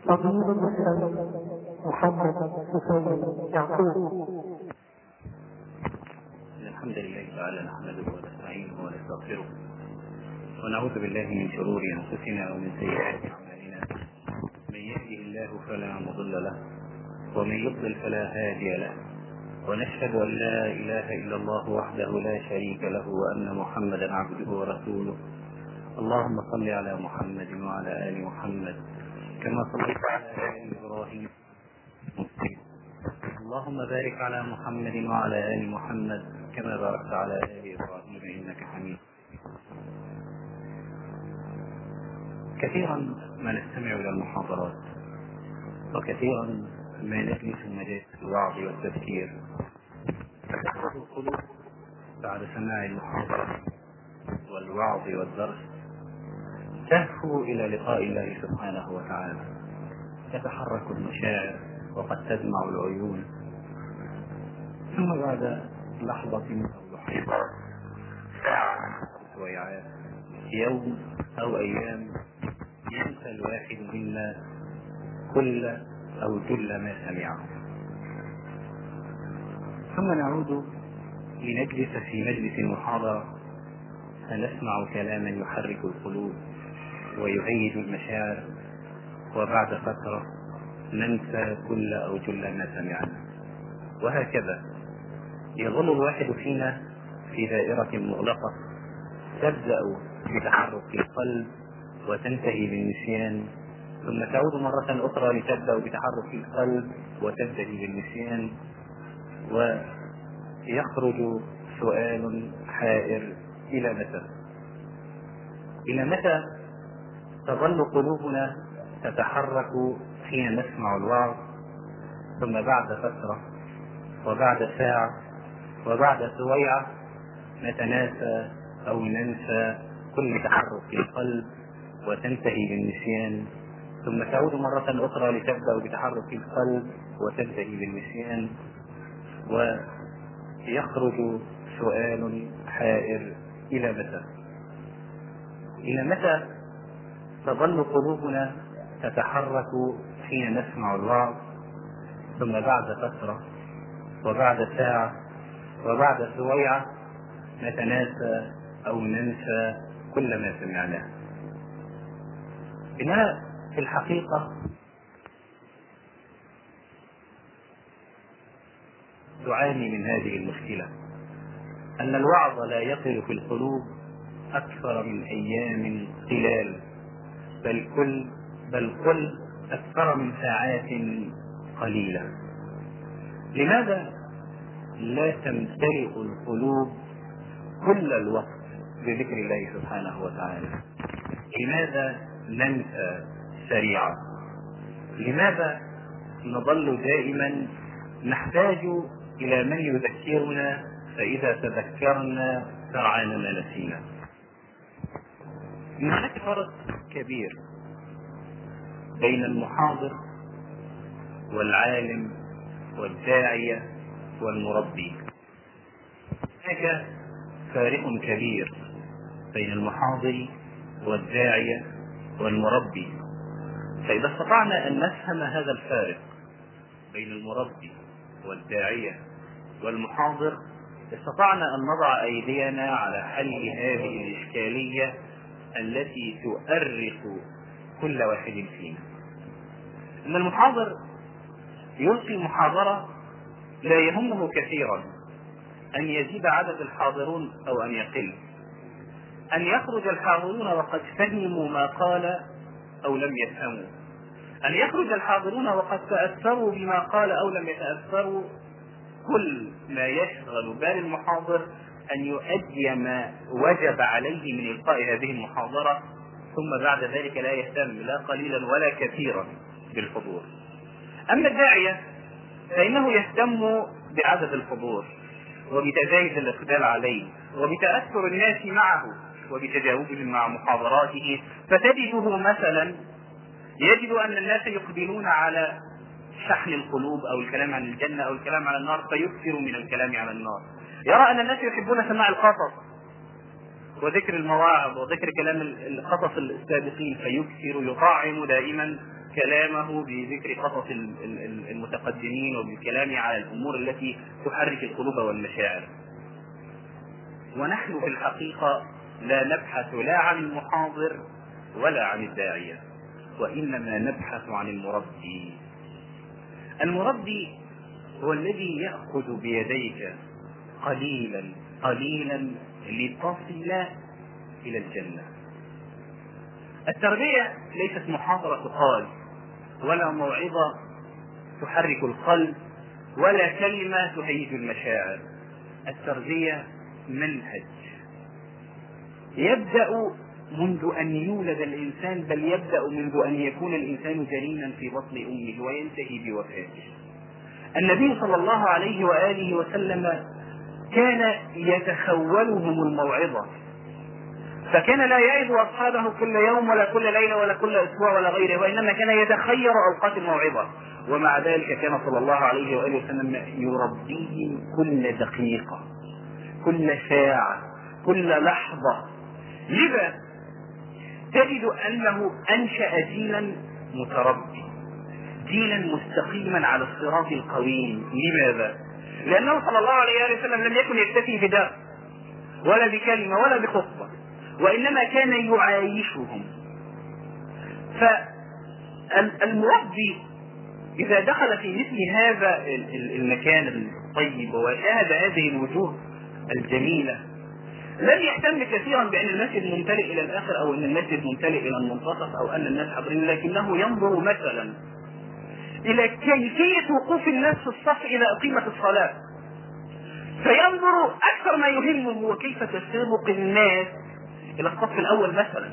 فضيلة الشيخ محمد حسين يعقوب. الحمد لله تعالى نحمده ونستعينه ونستغفره ونعوذ بالله من شرور انفسنا ومن سيئات اعمالنا. من يهده الله فلا مضل له ومن يضلل فلا هادي له، ونشهد ان لا اله الا الله وحده لا شريك له وان محمدا عبده ورسوله. اللهم صل على محمد وعلى ال محمد كما صليت على ال ابراهيم. اللهم بارك على محمد وعلى ال محمد كما باركت على ال ابراهيم انك حميد. كثيرا ما نستمع الى المحاضرات، وكثيرا ما نجلس مجالس الوعظ والتذكير، فتحفظ القلوب بعد سماع المحاضرة والوعظ والدرس تهفو إلى لقاء الله سبحانه وتعالى. تتحرك المشاعر وقد تدمع العيون، ثم بعد لحظة أو لحظات، ساعة أو سويعات، يوم أو أيام، ينسى الواحد منا كل أو جل ما سمعه، ثم نعود لنجلس في مجلس المحاضرة فنسمع كلاما يحرك القلوب ويهيج المشاعر، وبعد فترة ننسى كل أو جل ما سمعنا. وهكذا يظل الواحد فينا في دائرة مغلقة تبدأ بتحرك القلب وتنتهي بالنسيان، ثم تعود مرة أخرى لتبدأ بتحرك القلب وتنتهي بالنسيان، ويخرج سؤال حائر: إلى متى؟ إلى متى تظل قلوبنا تتحرك حين نسمع الوعظ، ثم بعد فترة وبعد ساعة وبعد سويعة نتناسى أو ننسى كل تحرك القلب وتنتهي بالنسيان، ثم تعود مرة أخرى لتبدأ بتحرك القلب وتنتهي بالنسيان، ويخرج سؤال حائر: إلى متى؟ إلى متى تظل قلوبنا تتحرك حين نسمع الوعظ، ثم بعد فترة وبعد ساعة وبعد سويعة نتناسى أو ننسى كل ما سمعناه؟ إننا في الحقيقة نعاني من هذه المشكلة، أن الوعظ لا يقل في القلوب أكثر من أيام قلال، بل قل أكثر من ساعات قليلة. لماذا لا تمتلئ القلوب كل الوقت بذكر الله سبحانه وتعالى؟ لماذا ننسى سريعا؟ لماذا نظل دائما نحتاج إلى من يذكرنا، فإذا تذكرنا سرعان ما نسينا؟ هناك فرق كبير بين المحاضر والعالم والداعية والمربي. هناك فارق كبير بين المحاضر والداعية والمربي، فإذا استطعنا أن نفهم هذا الفارق بين المربي والداعية والمحاضر استطعنا أن نضع أيدينا على حل هذه الإشكالية التي تؤرق كل واحد فينا. أن المحاضر يلقي محاضرة لا يهمه كثيرا أن يزيد عدد الحاضرون أو أن يقل، أن يخرج الحاضرون وقد فهموا ما قال أو لم يفهموا، أن يخرج الحاضرون وقد تأثروا بما قال أو لم يتأثروا. كل ما يشغل بال المحاضر أن يؤدي ما وجب عليه من إلقاء هذه المحاضرة، ثم بعد ذلك لا يهتم لا قليلا ولا كثيرا بالحضور. أما الداعية فإنه يهتم بعدد الحضور وبتزايد الإقبال عليه وبتأثر الناس معه وبتجاوبهم مع محاضراته، فتجده مثلا يجد أن الناس يقبلون على شحن القلوب أو الكلام عن الجنة أو الكلام عن النار فيكثر من الكلام عن النار. يرى أن الناس يحبون سماع القصص وذكر المواعظ وذكر كلام القصص السابقين فيكثر يطعم دائما كلامه بذكر قصص المتقدمين وبالكلام على الأمور التي تحرك القلوب والمشاعر. ونحن في الحقيقة لا نبحث لا عن المحاضر ولا عن الداعية، وإنما نبحث عن المربي. المربي هو الذي يأخذ بيديك قليلا قليلا لتصل إلى الجنة. التربية ليست محاضرة تقال، ولا موعظة تحرك القلب، ولا كلمة تهيج المشاعر. التربية منهج يبدأ منذ أن يولد الإنسان، بل يبدأ منذ أن يكون الإنسان جنينا في بطن أمه وينتهي بوفاته. النبي صلى الله عليه وآله وسلم كان يتخولهم الموعظة، فكان لا يعظ أصحابه كل يوم ولا كل ليلة ولا كل أسبوع ولا غيره، وإنما كان يتخير أوقات الموعظة. ومع ذلك كان صلى الله عليه وآله وسلم يربيهم كل دقيقة، كل ساعة، كل لحظة. لذا تجد أنه أنشأ جيلا متربي، جيلا مستقيما على الصراط القويم. لماذا؟ لأنه صلى الله عليه وآله وسلم لم يكن يكتفي بدرس ولا بكلمة ولا بخطبة، وإنما كان يعايشهم. فالمربي إذا دخل في مثل هذا المكان الطيب وشاهد هذه الوجوه الجميلة، لن يهتم كثيرا بأن المسجد ممتلئ إلى الآخر، أو أن المسجد ممتلئ إلى المنتصف، أو أن الناس حاضرين، لكنه ينظر مثلا إلى كيفية وقوف الناس في الصف إذا أقيمت الصلاة، فينظر أكثر ما يهمه هو كيف تسابق الناس إلى الصف الأول مثلا.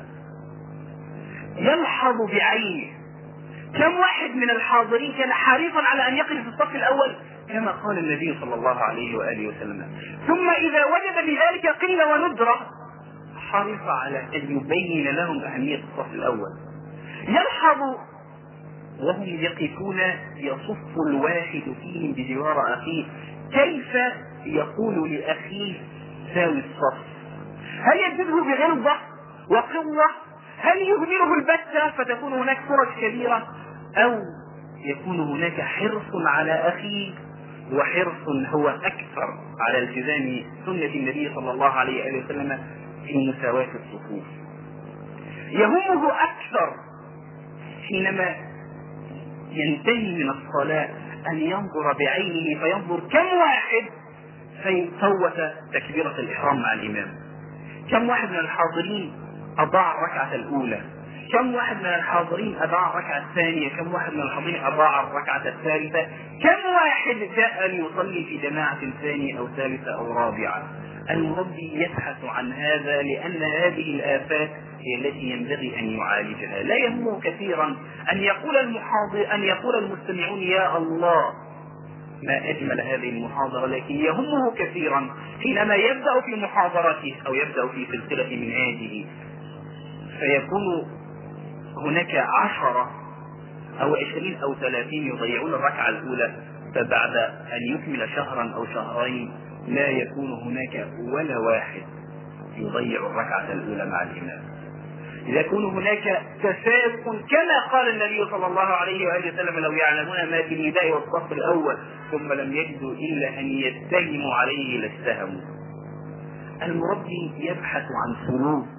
يلحظ بعينه كم واحد من الحاضرين كان حريصا على أن يقف في الصف الأول كما قال النبي صلى الله عليه وآله وسلم، ثم إذا وجد بذلك قلة وندرة حرص على أن يبين لهم أهمية الصف الأول. يلحظ وهم يقفون يصف الواحد فيهم بجوار أخيه كيف يقول لأخيه ساوي الصف، هل يجذبه بغلظة وقوة، هل يهمله البتة فتكون هناك فرص كبيرة، أو يكون هناك حرص على أخيه، وحرص هو أكثر على التزام سنة النبي صلى الله عليه وسلم في مساواة الصفوف. يهمه أكثر حينما ينتهي من الصلاة أن ينظر بعينه فينظر كم واحد فوت تكبيرة الإحرام مع الإمام، كم واحد من الحاضرين أضاع الركعة الأولى، كم واحد من الحاضرين أضاع الركعة الثانية، كم واحد من الحاضرين أضاع الركعة الثالثة، كم واحد جاء ليصلي في جماعة ثانية أو ثالثة أو رابعة. المربي يبحث عن هذا، لأن هذه الآفات هي التي ينبغي أن يعالجها. لا يهمه كثيرا أن يقول المستمعون يا الله ما أجمل هذه المحاضرة، لكن يهمه كثيرا حينما يبدأ في محاضرته أو يبدأ في سلسلة منهاجه فيكون هناك 10 أو 20 أو 30 يضيعون الركعة الأولى، فبعد أن يكمل شهرا أو شهرين لا يكون هناك ولا واحد يضيع الركعة الأولى مع الإمام. يكون هناك تسابق كما قال النبي صلى الله عليه وآله وسلم لو يعلمون ما في النداء والصف الأول ثم لم يجدوا إلا أن يتهموا عليه لاستهموا. المربي يبحث عن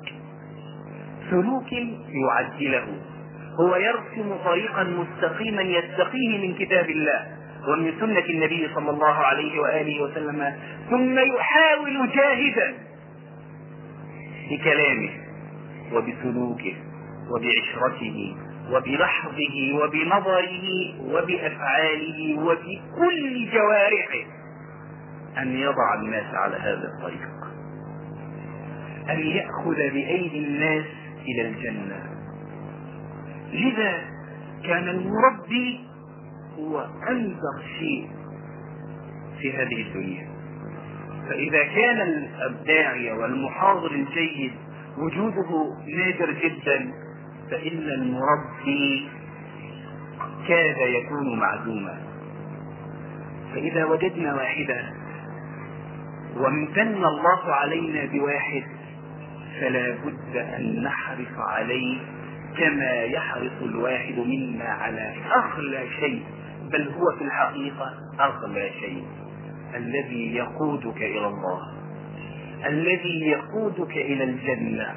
سلوك يعدله، هو يرسم طريقا مستقيما يستقيه من كتاب الله ومن سنة النبي صلى الله عليه وآله وسلم، ثم يحاول جاهدا بكلامه وبسلوكه وبعشرته وبلحظه وبنظره وبأفعاله وبكل جوارحه أن يضع الناس على هذا الطريق، أن يأخذ بأيدي الناس إلى الجنة. لذا كان المربي هو أنذر شيء في هذه الدنيا. فإذا كان الداعية والمحاضر الجيد وجوده نادر جدا، فإن المربي كاد يكون معدوما. فإذا وجدنا واحدا وامتن الله علينا بواحد فلا بد أن نحرص عليه كما يحرص الواحد منا على أغلى شيء، بل هو في الحقيقة أغلى شيء، الذي يقودك إلى الله، الذي يقودك إلى الجنة.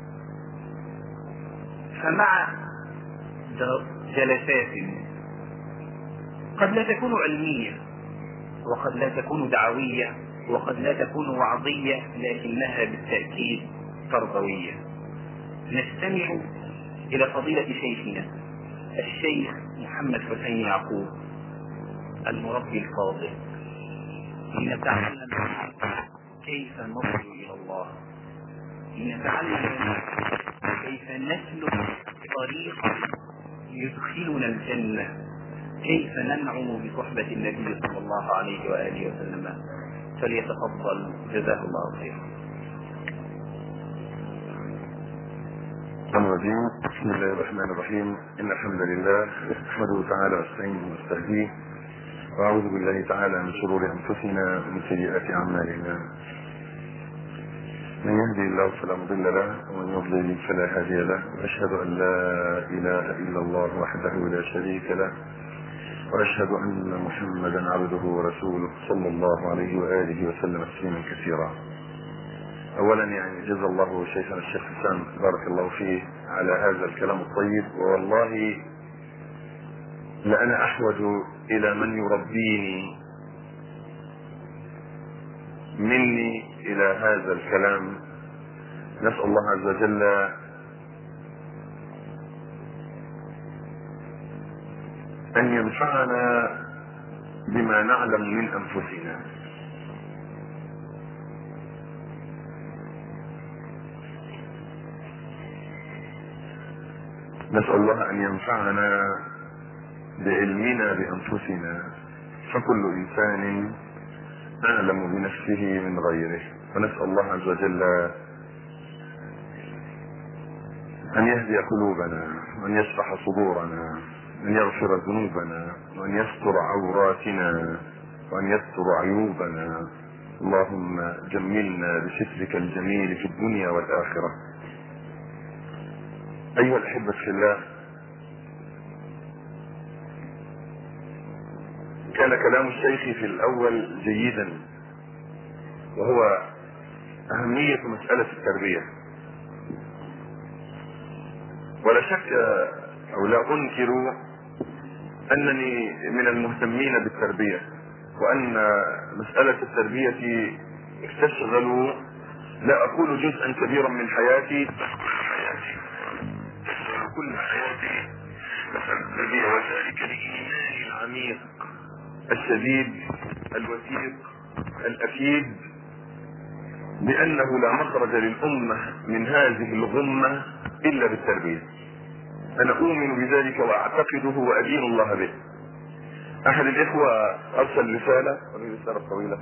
فمع جلسات قد لا تكون علمية، وقد لا تكون دعوية، وقد لا تكون وعظية، لكنها بالتأكيد تربوية، نستمع إلى فضيلة شيخنا الشيخ محمد حسين يعقوب المربي الفاضل، لنتعلم كيف نصل إلى الله، لنتعلم كيف نسلك طريقا يدخلنا الجنة، كيف ننعم بصحبة النبي صلى الله عليه وآله وسلم. فليتفضل جزاه الله خيرا. بسم الله الرحمن الرحيم. إن الحمد لله نحمده تعالى ونستعينه ونستهديه، وأعوذ بالله تعالى من شرور أنفسنا ومن سيئات أعمالنا. من يهدي الله فلا مضل له، ومن يضلل فلا هادي له، وأشهد أن لا إله إلا الله وحده لا شريك له، وأشهد أن محمدا عبده ورسوله صلى الله عليه وآله وسلم تسليما كثيرا. أولا جزا الله شيخنا الشيخ حسام بارك الله فيه على هذا الكلام الطيب، والله لأنا أحوج إلى من يربيني مني إلى هذا الكلام. نسأل الله عز وجل أن ينفعنا بما نعلم من أنفسنا. نسأل الله أن ينفعنا بعلمنا بأنفسنا، فكل إنسان أعلم بنفسه من غيره. ونسأل الله عز وجل أن يهدي قلوبنا، وأن يشرح صدورنا، أن يغفر ذنوبنا، وأن يستر عوراتنا، وأن يستر عيوبنا. اللهم جملنا بسترك الجميل في الدنيا والآخرة. أيها الأحبة في الله، كان كلام الشيخ في الأول جيدا، وهو أهمية مسألة التربية. ولا شك أو لا أنكر أنني من المهتمين بالتربية، وأن مسألة التربية تشغل، لا أقول جزءا كبيرا من حياتي، كل حياتي مسألة التربية، وذلك لإيماني العميق الشديد الوثيق الأكيد بأنه لا مخرج للأمة من هذه الغمة إلا بالتربية. أنا أؤمن بذلك وأعتقده وأدين الله به. أحد الإخوة أرسل رسالة طويلة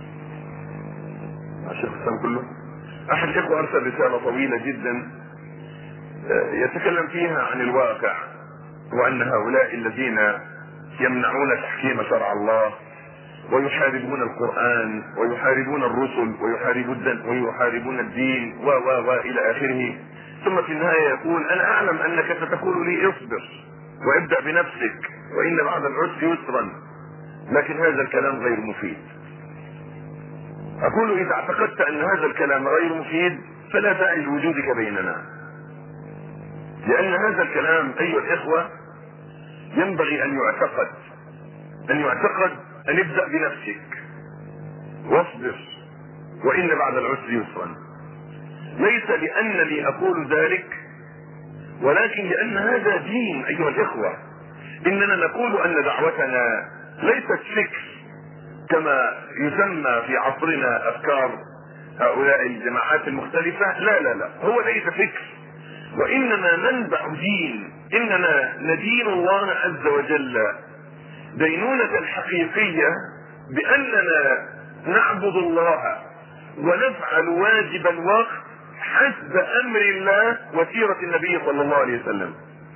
مع الشيخ حسام كله. أحد الإخوة أرسل رسالة طويلة جدا يتكلم فيها عن الواقع، وأن هؤلاء الذين يمنعون تحكيم شرع الله ويحاربون القرآن ويحاربون الرسل ويحاربون الدين وإلى آخره، ثم في النهاية يقول: أنا أعلم أنك ستقول لي اصبر وابدأ بنفسك وإن بعد العسر يسرا، لكن هذا الكلام غير مفيد. أقول: إذا اعتقدت أن هذا الكلام غير مفيد فلا داعي لوجودك بيننا، لأن هذا الكلام أيها الإخوة ينبغي أن يعتقد أن ابدأ بنفسك واصبر وإن بعد العسر يسرا، ليس لأنني أقول ذلك، ولكن لأن هذا دين أيها الإخوة. إننا نقول أن دعوتنا ليست فكر كما يسمى في عصرنا أفكار هؤلاء الجماعات المختلفة، لا، هو ليس فكر، وإننا ننبع دين. إننا ندين الله عز وجل دينونة حقيقية بأننا نعبد الله ونفعل واجب الوقت حسب أمر الله وسيرة النبي صلى الله عليه وسلم.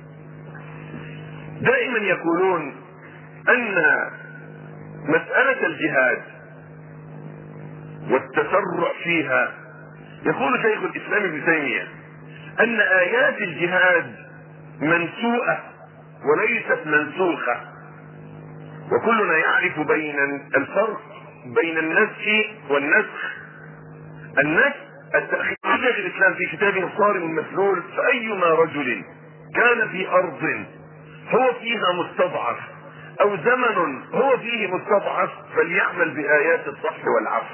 دائما يقولون أن مسألة الجهاد والتسرع فيها، يقول شيخ الإسلام ابن تيمية أن آيات الجهاد منسوءة وليست منسوخة. وكلنا يعرف بين الفرق بين النسخ والنسخ. النسخ التأخير. شيخ الإسلام في كتابه الصارم المسلول: فأيما رجل كان في أرض هو فيها مستضعف أو زمن هو فيه مستضعف فليعمل بآيات الصفح والعفو.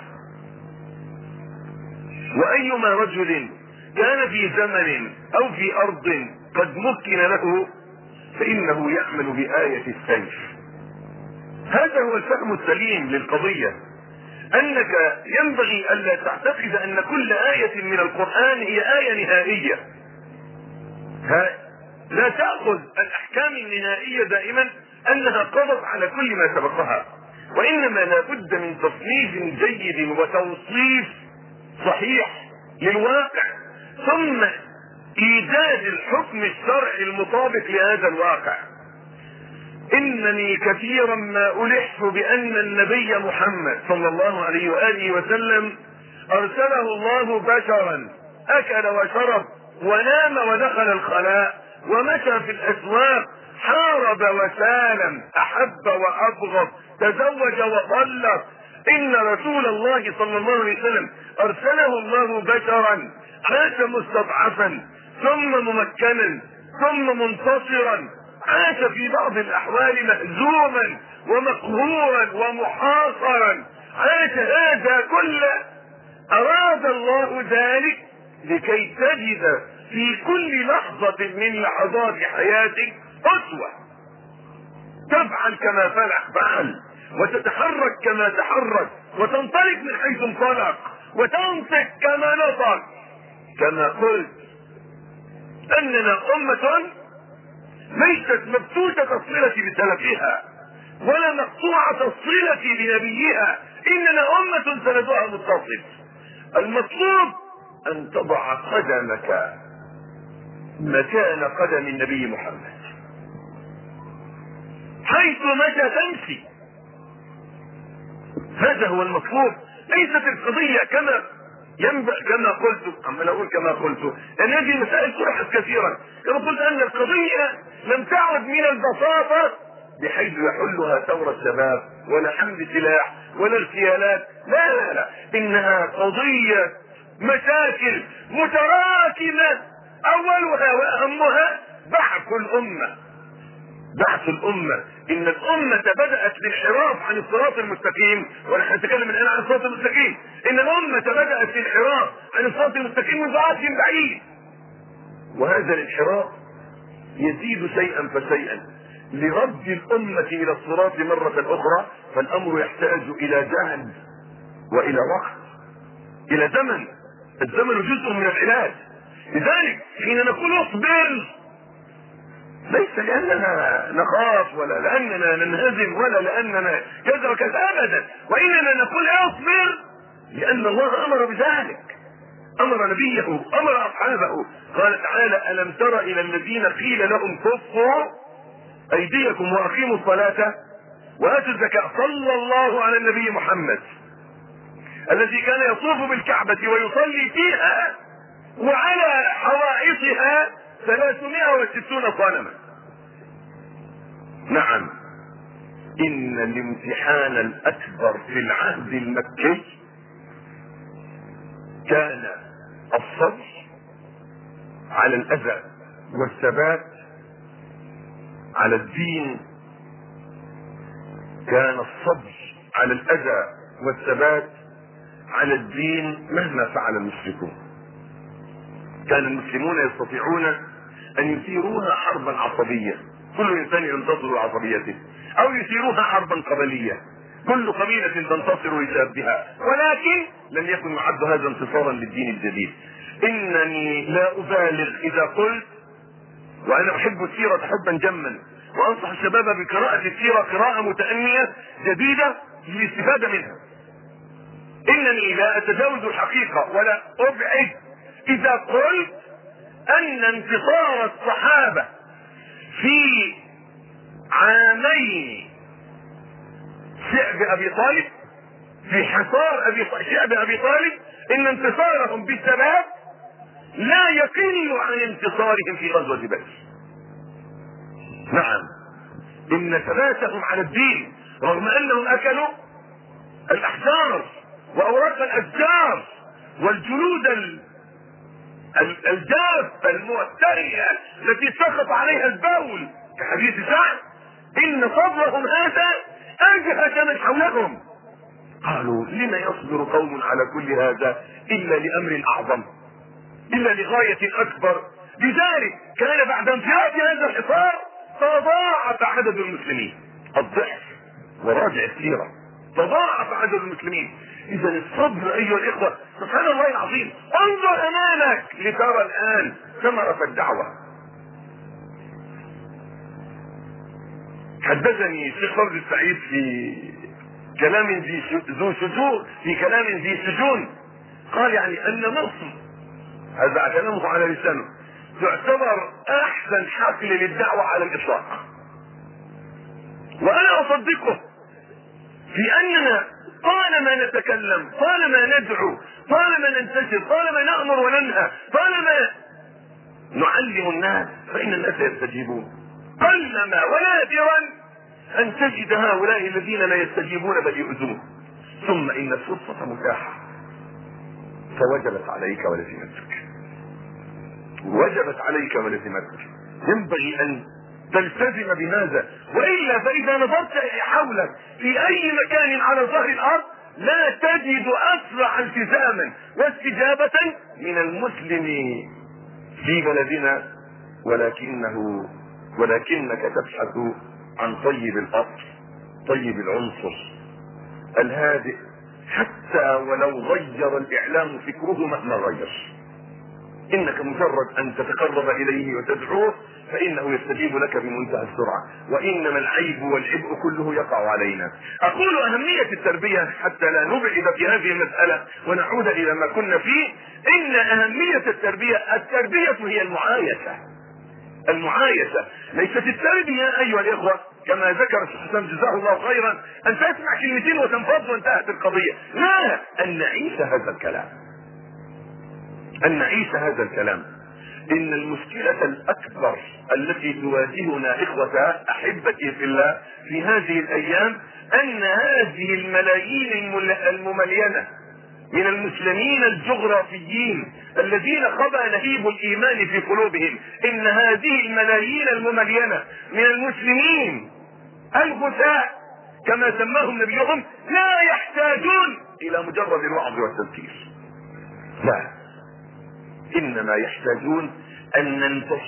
وأيما رجل كان في زمن أو في أرض قد مكن له فإنه يعمل بآية السيف. هذا هو الفهم السليم للقضية، أنك ينبغي ألا تعتقد أن كل آية من القرآن هي آية نهائية. لا تأخذ الأحكام النهائية دائما أنها قضت على كل ما سبقها، وإنما لا بد من تصنيف جيد وتوصيف صحيح للواقع، ثم إيجاد الحكم الشرعي المطابق لهذا الواقع. إنني كثيرا ما ألح بأن النبي محمد صلى الله عليه وآله وسلم أرسله الله بشرا، أكل وشرب ونام ودخل الخلاء ومشى في الأسواق، حارب وسالم، أحب وأبغض، تزوج وطلق. إن رسول الله صلى الله عليه وسلم أرسله الله بشرا، عاش مستضعفا ثم ممكنا ثم منتصرا، عاش في بعض الأحوال مهزوما ومقهورا ومحاصرا، عاش هذا كله. أراد الله ذلك لكي تجد في كل لحظة من لحظات حياتك أسوة، تفعل كما فعل، وتتحرك كما تحرك، وتنطلق من حيث انطلق، وتنطق كما نطق. كما قلت أننا أمة ليست مبتوتة الصلة بسلفها ولا مقطوعة الصلة بنبيها، إننا أمة سندها متصل. المطلوب أن تضع قدمك مكان قدم النبي محمد، حيث مشى تمشي. هذا هو المطلوب. ليست القضية كما قلت، عمال اقول كما قلت، لان هذه المسائل طرحت كثيرا. كما قلت ان القضية لم تعد من البساطة بحيث يحلها ثورة الشباب ولا حمل سلاح ولا اغتيالات، لا لا لا، انها قضية مشاكل متراكمة، اولها واهمها بعث الامة. بعث الامة. ان الامة بدأت بالانحراف عن الصراط المستقيم، ونحن نتكلم الان عن الصراط المستقيم. ان الامة بدأت بالانحراف عن الصراط المستقيم منذ عهد بعيد، وهذا الانحراف يزيد شيئا فشيئا. لرد الامة الى الصراط مرة اخرى فالامر يحتاج الى جهد والى وقت، الى زمن. الزمن جزء من العلاج. لذلك حين نقول اصبر، ليس لأننا نخاف ولا لأننا ننهزم ولا لأننا كذا وكذا أبدا، وإننا نقول اصبر لأن الله أمر بذلك، أمر نبيه، أمر أصحابه. قال تعالى: ألم تر إلى الذين قيل لهم كفوا أيديكم وأقيموا الصلاة وآتوا الزكاة. صلى الله على النبي محمد الذي كان يطوف بالكعبة ويصلي فيها وعلى حوائطها 360 صنما. نعم، إن الامتحان الأكبر في العهد المكي كان الصبر على الأذى والثبات على الدين. كان الصبر على الأذى والثبات على الدين مهما فعل المشركون. كان المسلمون يستطيعون أن يثيروها حربا عصبية، كل إنسان ينتصر لعصبيته، أو يثيروها حربا قبلية، كل قبيلة تنتصر لشابها، ولكن لم يكن يعد هذا انتصارا للدين الجديد. إنني لا أبالغ إذا قلت، وأنا أحب السيرة حبا جما، وأنصح الشباب بقراءة السيرة قراءة متأنية جديدة للاستفادة منها. إنني لا أتجاوز الحقيقة ولا أبعد إذا قلت أن انتصار الصحابة في عامين شعب أبي طالب، في حصار شعب أبي طالب، إن انتصارهم بالثبات لا يقل عن انتصارهم في غزوة بدر. نعم، ان ثباتهم على الدين رغم انهم اكلوا الاحجار واوراق الاشجار والجلود الجافة المعترية التي سقط عليها البول كحديث سعد، ان صبرهم هذا اجهش من حولهم. قالوا لما يصبر قوم على كل هذا الا لامر اعظم، الا لغاية اكبر. لذلك كان بعد انفراد هذا الحصار تضاعف عدد المسلمين، الضعف وراجع السيرة، تضاعف عدد المسلمين. اذا الصبر ايها الاخوة سبحان الله العظيم. انظر امامك لترى الان ثمرة الدعوة. حدثني الشيخ فوزي السعيد في كلام ذي سجون قال يعني ان مصر، هذا كلامه على لسانه، تعتبر احسن حقل للدعوة على الاطلاق. وانا اصدقه في اننا طالما نتكلم، طالما ندعو، طالما ننتشر، طالما نأمر وننهى، طالما نعلم الناس فإن الناس يستجيبون. قلما ونادرا أن تجد هؤلاء الذين لا يستجيبون بل يؤذون. ثم إن الفرصة متاحة فوجبت عليك ولزمتك، وجبت عليك ولزمتك. ينبغي أن تلتزم بهذا، وإلا فإذا نظرت حولك في أي مكان على ظهر الأرض لا تجد أسرع التزاما واستجابة من المسلم في بلدنا، ولكنك تبحث عن طيب الأصل، طيب العنصر، الهادئ، حتى ولو غير الإعلام فكره مهما غير. انك مجرد ان تتقرب اليه وتدعوه فانه يستجيب لك بمنتهى السرعة. وانما العيب والعبء كله يقع علينا. اقول اهمية التربية حتى لا نبعد في هذه المسألة ونعود الى ما كنا فيه. ان اهمية التربية هي المعايشة، ليست التربية ايها الاخوة كما ذكر الشيخ حسام جزاه الله خيرا ان تسمع كلمتين وتنفض وانتهت القضية. لا، ان نعيش هذا الكلام. ان المشكلة الاكبر التي تواجهنا اخوة احبتي في الله في هذه الايام ان هذه الملايين المملينة من المسلمين الجغرافيين الذين خبأ نهيب الايمان في قلوبهم، ان هذه الملايين المملينة من المسلمين الغثاء كما سماهم نبيهم لا يحتاجون الى مجرد الوعظ والتذكير، لا، انما يحتاجون ان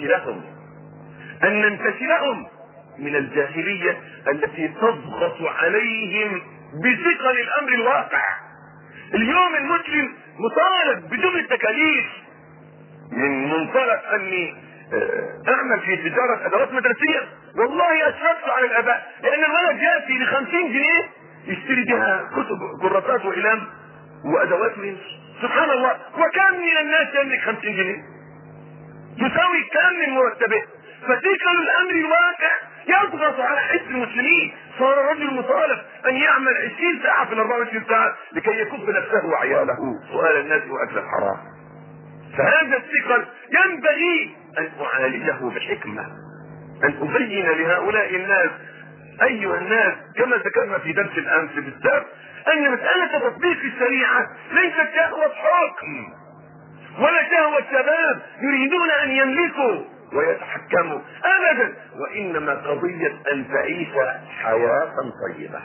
ننتشلهم من الجاهلية التي تضغط عليهم بثقل الامر الواقع. اليوم المسلم مطالب بدون التكاليف، من منطلق اني اعمل في تجارة ادوات مدرسية، والله اشفقت على الاباء، لان الولد ياتي ب50 جنيه يشتري بها كتب كراسات واقلام وادوات من سبحان الله. وكم من الناس يملك 50 جنيه تساوي كم من مرتبه؟ فثقل الامر الواقع يضغط على حس المسلمين. صار الرجل مطالب ان يعمل 20 ساعة في 24 ساعة لكي يكف نفسه وعياله سؤال الناس واكل الحرام. فهذا الثقل ينبغي ان اعالجه بحكمة، ان ابين لهؤلاء الناس ايها الناس كما ذكرنا في درس الامس بالذات ان مسألة تطبيق الشريعة ليست شهوة حكم ولا شهوة شباب يريدون ان يملكوا ويتحكموا ابدا، وانما قضية ان تعيش حياة طيبة.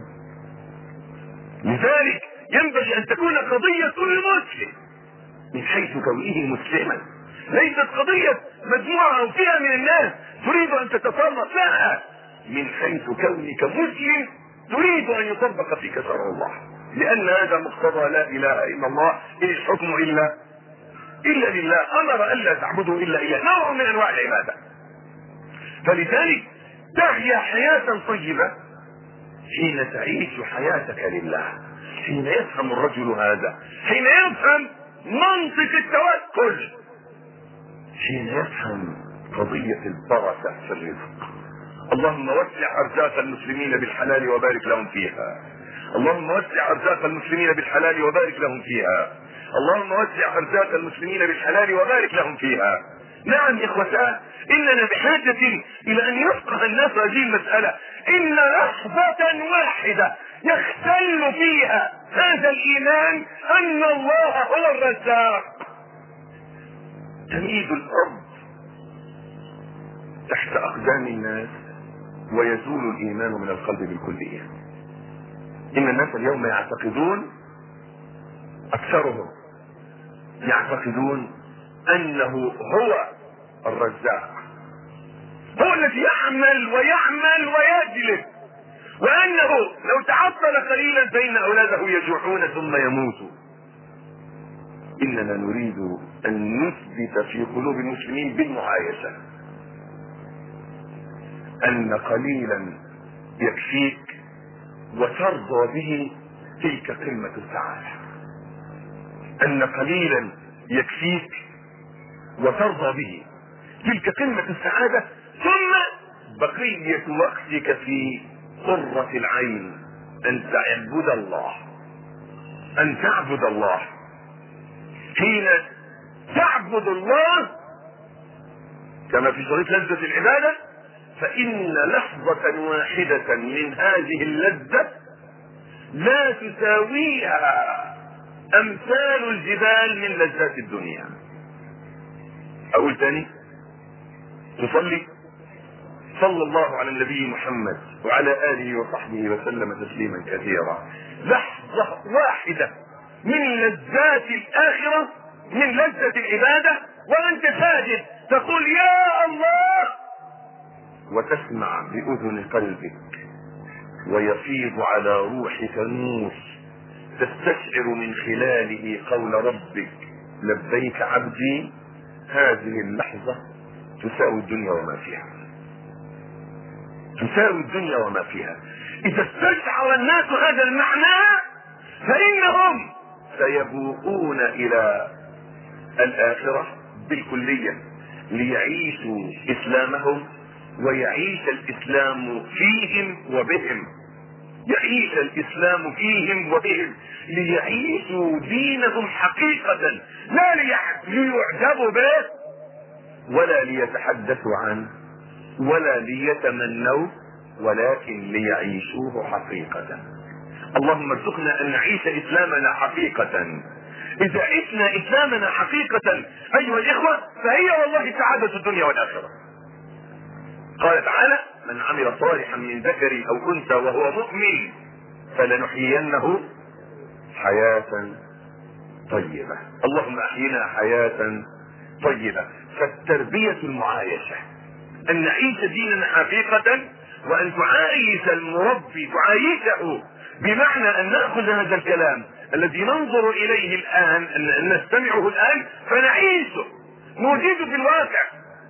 لذلك ينبغي ان تكون قضية كل مسلم من حيث كونه مسلما، ليست قضية مجموعة او فئة من الناس تريد ان تتسلط لها، من حيث كونك مسلم تريد ان يطبق فيك شرع الله، لان هذا مقتضى لا اله الا الله، ان الحكم الا لله، امر الا تعبدوا الا اياه، نوع من انواع العباده. فلذلك تحيا حياة طيبة حين تعيش حياتك لله، حين يفهم الرجل هذا، حين يفهم منطق التوكل، حين يفهم قضية البركة في الرزق. اللهم وسع ارزاق المسلمين بالحلال وبارك لهم فيها، اللهم وسع ارزاق المسلمين بالحلال وبارك لهم فيها، اللهم وسع ارزاق المسلمين بالحلال وبارك لهم فيها. نعم إخوتاه، إننا بحاجة إلى أن يفقه الناس هذه المسألة. إن لحظة واحدة يختل فيها هذا الإيمان أن الله هو الرزاق تميد الأرض تحت أقدام الناس ويزول الإيمان من القلب بالكلية. إن الناس اليوم يعتقدون، أكثرهم يعتقدون أنه هو الرزاق، هو الذي يعمل ويعمل ويجلب، وأنه لو تعطل قليلا فإن أولاده يجوعون ثم يموتوا. إننا نريد أن نثبت في قلوب المسلمين بالمعايشة أن قليلا يكفيك وترضى به، تلك قمة السعادة. أن قليلا يكفيك وترضى به، تلك قمة السعادة. ثم بقية وقتك في قرة العين أن تعبد الله، أن تعبد الله. حين تعبد الله كما في شريط لذة العبادة، فإن لحظة واحدة من هذه اللذة لا تساويها أمثال الجبال من لذات الدنيا. أقول تاني، تصلي صلى الله على النبي محمد وعلى آله وصحبه وسلم تسليما كثيرا. لحظة واحدة من لذات الآخرة، من لذة العبادة، وأنت ساجد تقول يا الله، وتسمع بأذن قلبك ويفيض على روحك نور تستشعر من خلاله قول ربك لبيك عبدي. هذه اللحظة تساوي الدنيا وما فيها، تساوي الدنيا وما فيها. إذا استشعر الناس هذا المعنى فإنهم سيبوؤون إلى الآخرة بالكلية ليعيشوا إسلامهم ويعيش الإسلام فيهم وبهم، يعيش الإسلام فيهم وبهم، ليعيشوا دينهم حقيقة، لا ليعجبوا به ولا ليتحدثوا عنه ولا ليتمنوا، ولكن ليعيشوه حقيقة. اللهم ارزقنا أن نعيش إسلامنا حقيقة. إذا عشنا إسلامنا حقيقة أيها الإخوة فهي والله سعادة الدنيا والآخرة. قال تعالى: من عمل صالحا من ذكر أو أنثى وهو مؤمن فلنحيينه حياة طيبة. اللهم أحينا حياة طيبة. فالتربية المعايشة، أن نعيش ديننا حقيقة، وأن تعايش المربي، تعايشه بمعنى أن نأخذ هذا الكلام الذي ننظر إليه الآن، أن نستمعه الآن، فنعيشه، نوجده في الواقع.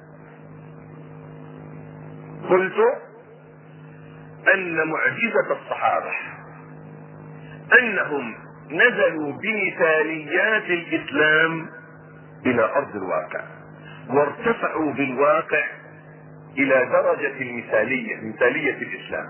قلت أن معجزة الصحابة أنهم نزلوا بمثاليات الإسلام إلى أرض الواقع، وارتفعوا بالواقع إلى درجة المثالية، مثالية الإسلام.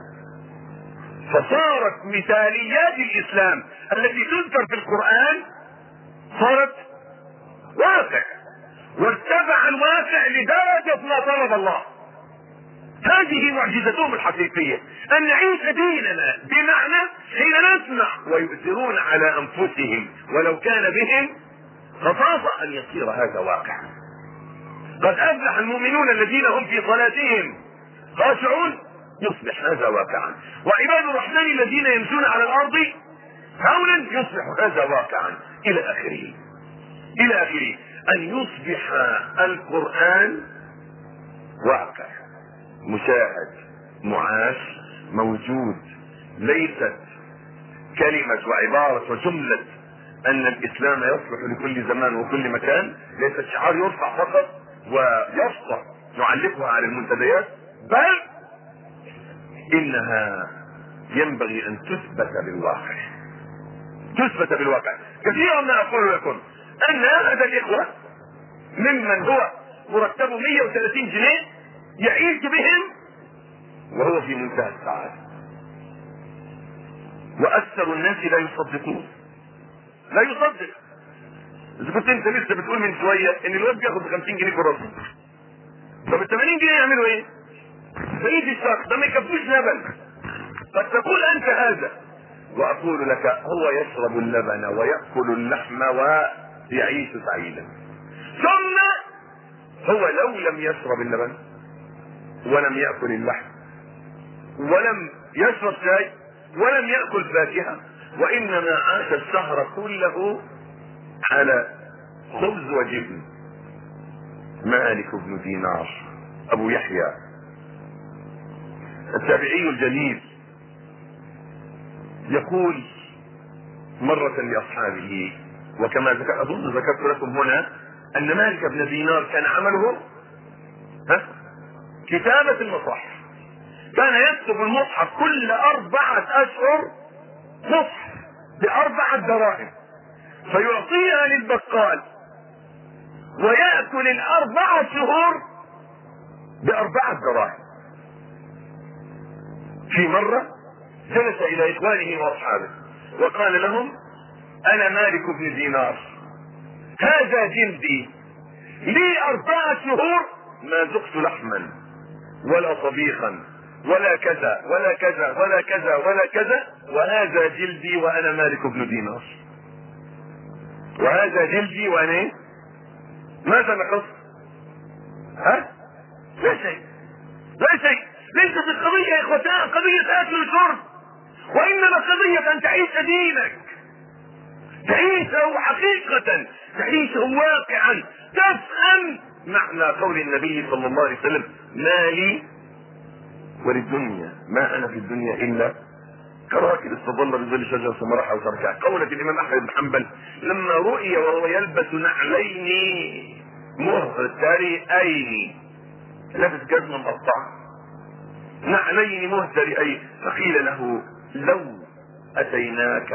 فصارت مثاليات الإسلام التي تذكر في القرآن صارت واقع، وارتفع الواقع لدرجة ما طلب الله. هذه معجزتهم الحقيقية، أن نعيش ديننا، بمعنى حين نسمع ويؤثرون على أنفسهم ولو كان بهم خصاصة أن يصير هذا واقع. قد أفلح المؤمنون الذين هم في صلاتهم خاشعون، يصبح هذا واقعا. وعباد الرحمن الذين يمشون على الأرض هونا، يصبح هذا واقعا، إلى آخره، إلى آخره. أن يصبح القرآن واقع، مشاهد، معاش، موجود. ليست كلمة وعبارة وجملة أن الإسلام يصلح لكل زمان وكل مكان، ليست شعار يرفع فقط ويسطع نعلقها على المنتديات، بل إنها ينبغي أن تثبت بالواقع، تثبت بالواقع. كثيرا ما أقول لكم أن هذا الإخوة ممن هو مرتبه 130 جنيه يعيش بهم وهو في منتهى السعادة، وأكثر الناس لا يصدقون، لا يصدق. إذا كنت أنت لسه بتقول من شوية إن الواد بياخد 50 جنيه في الرصيد، طب ال 80 جنيه يعملوا ايه؟ بقية الشهر ده ما يكفوش لبن. قد تقول انت هذا، واقول لك هو يشرب اللبن ويأكل اللحم ويعيش سعيدا. ثم هو لو لم يشرب اللبن ولم يأكل اللحم ولم يشرب شاي ولم يأكل فاكهة، وإنما عاش الشهر كله على خبز وجبن. مالك بن دينار أبو يحيى التابعي الجليل يقول مرة لأصحابه، وكما أظن ذكرت لكم هنا أن مالك بن دينار كان عمله كتابة المصحف. كان يكتب المصحف كل 4 أشهر مصحف ب4 دراهم، فيعطيها للبقال ويأكل 4 شهور ب4 دراهم. في مرة جلس إلى إخوانه وأصحابه وقال لهم: أنا مالك بن دينار، هذا جلدي، لي 4 شهور ما ذقت لحما ولا طبيخا ولا كذا ولا كذا ولا كذا ولا كذا، وهذا جلدي وأنا مالك بن دينار، وهذا جلدي وأنا إيه؟ ماذا نقص؟ لا شيء، لا شيء. ليست القضية يا إخوتان قضية أكل وشرب، وإنما قضية أن تعيش دينك، تعيشه حقيقة، تعيشه واقعا، تفهم معنى قول النبي صلى الله عليه وسلم: ما لي وللدنيا، ما أنا في الدنيا إلا كراكب استظل بظل شجرة ثم راح وتركها. قولة الإمام أحمد بن حنبل لما رؤي وهو يلبس نعلين مهترئين، لابس جزمة مقطعة، نعلين مهترئين، فقيل له: لو أتيناك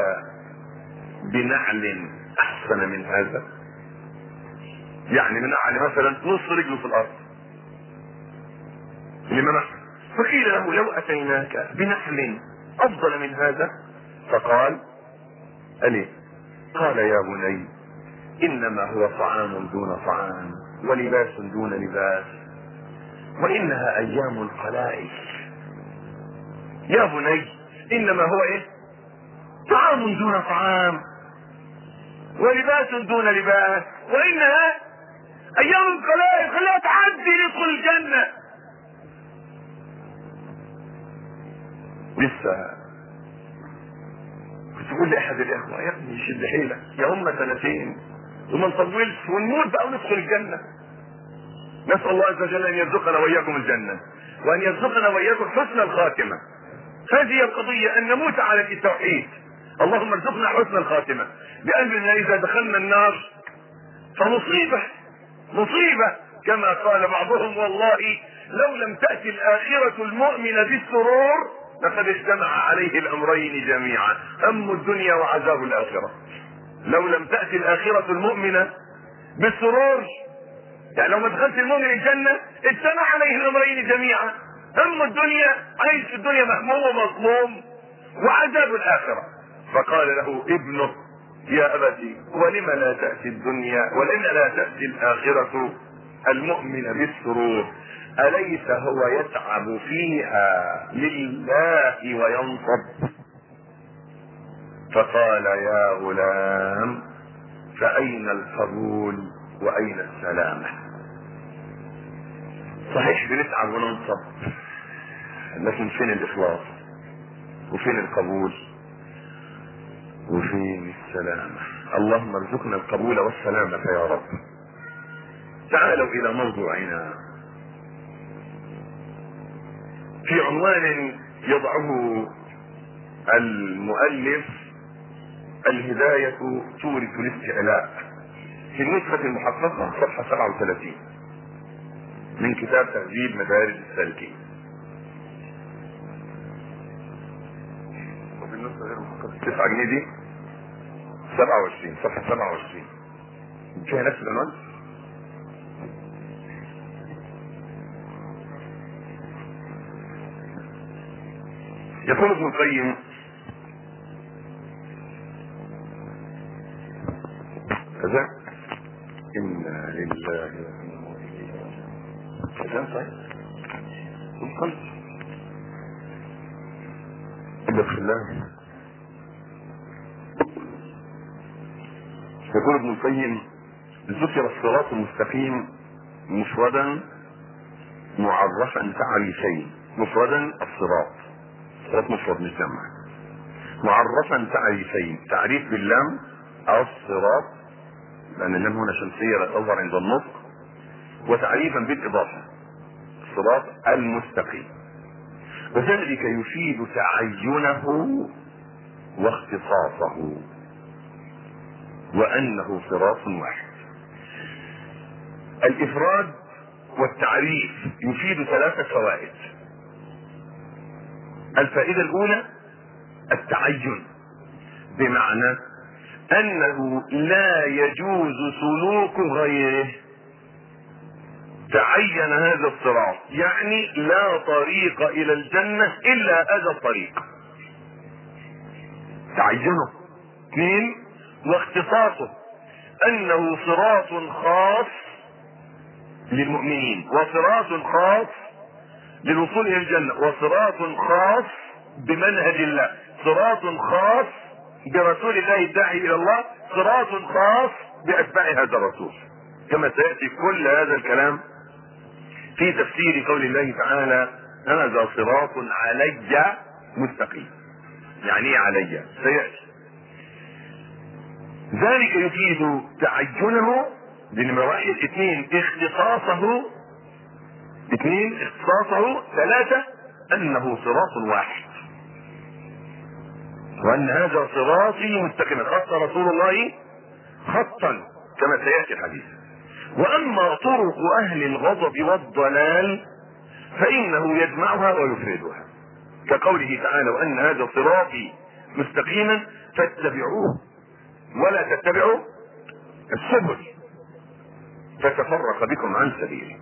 بنعل أحسن من هذا، يعني من نعل مثلا نص رجله في الأرض، الإمام أحمد. فقيل له: لو أتيناك بنعل أفضل من هذا، فقال: ألي؟ قال: يا بني، إنما هو طعام دون طعام ولباس دون لباس، وإنها أيام القلائل. يا بني، إنما هو إيه؟ طعام دون طعام ولباس دون لباس، وإنها أيام القلائل، خليها تعدي ندخل الجنة. لسه كنت بقول لأحد الإخوة: يا ابني شد حيلك، يا هم 2 وما نطولش ونموت بقى وندخل الجنة. نسأل الله عز وجل أن يرزقنا وإياكم الجنة، وأن يرزقنا وإياكم حسن الخاتمة. هذه القضية، أن نموت على التوحيد. اللهم ارزقنا حسن الخاتمة، لأننا إذا دخلنا النار فمصيبة، مصيبة. كما قال بعضهم: والله لو لم تأتي الآخرة المؤمن بالسرور لقد اجتمع عليه الأمرين جميعا، هم الدنيا وعذاب الآخرة. لو لم تأتي الآخرة المؤمنة بالسرور، يعني لو ما دخلت المؤمن الجنة اجتمع عليه الأمرين جميعا، هم الدنيا، عايش في الدنيا مهموم ومظلوم، وعذاب الآخرة. فقال له ابنه: يا أبتي، ولم لا تأتي الدنيا، ولم لا تأتي الآخرة المؤمن بالسرور؟ أليس هو يتعب فيها لله وينصب؟ فقال: يا غلام، فأين القبول وأين السلامة؟ صحيح بنتعب وننصب، لكن فين الإخلاص؟ وفين القبول؟ وفين السلامة؟ اللهم ارزقنا القبول والسلامة يا رب. تعالوا إلى موضوعنا في عنوان يضعه المؤلف: الهداية تورث الاستعلاء، في النسخة المحققة صفحة 37 من كتاب تهذيب مدارج السالكين. وفي النسخة غير المحققة 9 جنيه دي 27 صفحة 27 فيها نفس العنوان. يقول ابن القيم: كذا إنا لله وإنا إليه راجعون. كلام طيب القلب في الله. يقول ابن القيم ذكر الصراط المستقيم مفردا معرفا تعريفين. مفردا الصراط مفرد مش جمع، معرفا تعريفين، تعريف باللام الصراط لان اللام هنا شمسيه لا تظهر عند النطق، وتعريفا بالاضافه الصراط المستقيم، وذلك يفيد تعينه واختصاصه وانه صراط واحد. الافراد والتعريف يفيد 3 فوائد. الفائدة الاولى التعين، بمعنى انه لا يجوز سلوك غيره. تعين هذا الصراط يعني لا طريق الى الجنة الا هذا الطريق، تعينه. 2 واختصاصه، انه صراط خاص للمؤمنين، وصراط خاص للوصول الى الجنة، وصراط خاص بمنهج الله، صراط خاص برسول الله الداعي الى الله، صراط خاص باتباع هذا الرسول، كما سيأتي كل هذا الكلام في تفسير قول الله تعالى هذا صراط علي مستقيم. يعني ايه علي؟ سيأتي. ذلك يفيد تعينه بنمرة 1. 2 اختصاصه. 3 انه صراط واحد، وان هذا صراطي مستقيما، خط رسول الله خطا كما سيأتي الحديث. واما طرق اهل الغضب والضلال فانه يجمعها ويفردها، كقوله تعالى وان هذا صراطي مستقيما فاتبعوه ولا تتبعوا السبل فتفرق بكم عن سبيله.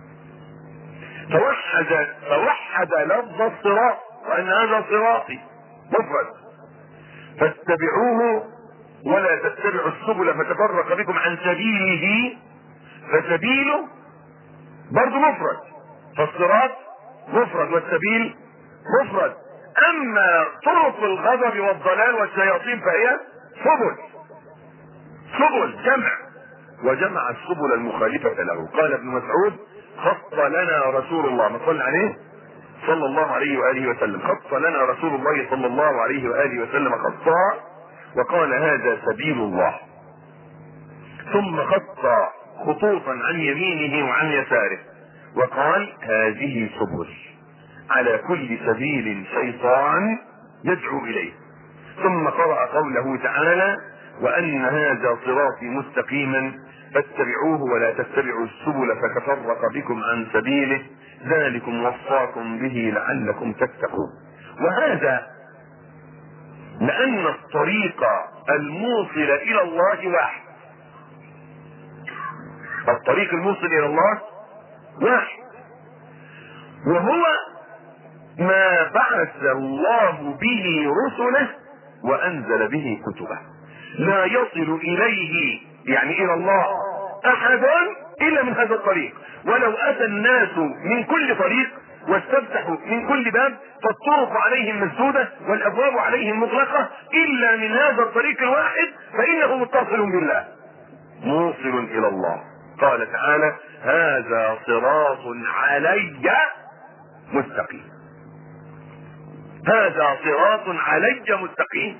فوحد لفظ الصراط وان هذا صراطي مفرد، فاتبعوه ولا تتبعوا السبل فتفرق بكم عن سبيله، فسبيله برضه مفرد، فالصراط مفرد والسبيل مفرد. اما طرق الغضب والضلال والشياطين فهي سبل جمع، وجمع السبل المخالفة له. قال ابن مسعود خط لنا رسول الله، ما صلى عليه صلى الله عليه وآله وسلم، خط لنا رسول الله صلى الله عليه وآله وسلم خطا وقال هذا سبيل الله، ثم خط خطوطا عن يمينه وعن يساره وقال هذه سبل، على كل سبيل شيطان يدعو إليه. ثم قرأ قوله تعالى وأن هذا صراطي مستقيما فاتبعوه ولا تتبعوا السبل فتفرق بكم عن سبيله ذلكم وصاكم به لعلكم تتقون. وهذا لأن الطريق الموصل إلى الله واحد، الطريق الموصل إلى الله واحد، وهو ما بعث الله به رسله وأنزل به كتبه. لا يصل إليه يعني إلى الله أحد إلا من هذا الطريق، ولو أتى الناس من كل طريق واستفتحوا من كل باب فالطرق عليهم مسدودة والأبواب عليهم مغلقة إلا من هذا الطريق الواحد فإنه متصل بالله موصل إلى الله. قال تعالى هذا صراط علي مستقيم، هذا صراط علي مستقيم.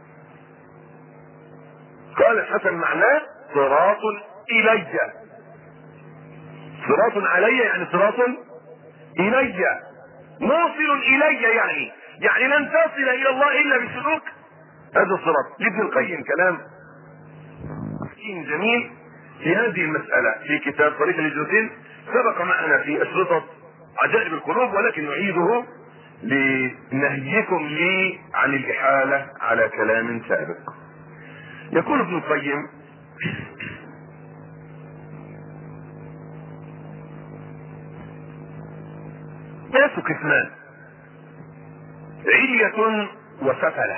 قال الحسن معناه صراط إلي، صراط علي يعني صراط إلي، موصل إلي يعني لن تصل إلى الله إلا بسلوك هذا الصراط. لابن القيم كلام جميل في هذه المسألة في كتاب طريق الهجرتين، سبق معنا في أشرطة عجائب القلوب، ولكن نعيده لنهيكم لي عن الإحالة على كلام سابق. يقول ابن القيم الناس قسمان علية وسفلة.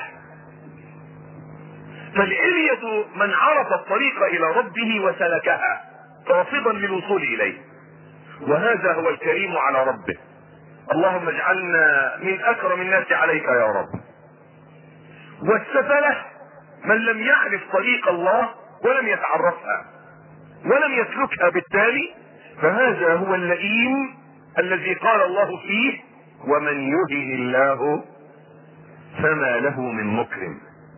فالعلية من عرف الطريق إلى ربه وسلكها قاصدا للوصول إليه، وهذا هو الكريم على ربه. اللهم اجعلنا من اكرم الناس عليك يا رب. والسفله من لم يعرف طريق الله ولم يتعرفها ولم يسلكها، بالتالي فهذا هو اللئيم الذي قال الله فيه: ومن يهن الله فما له من مكرم.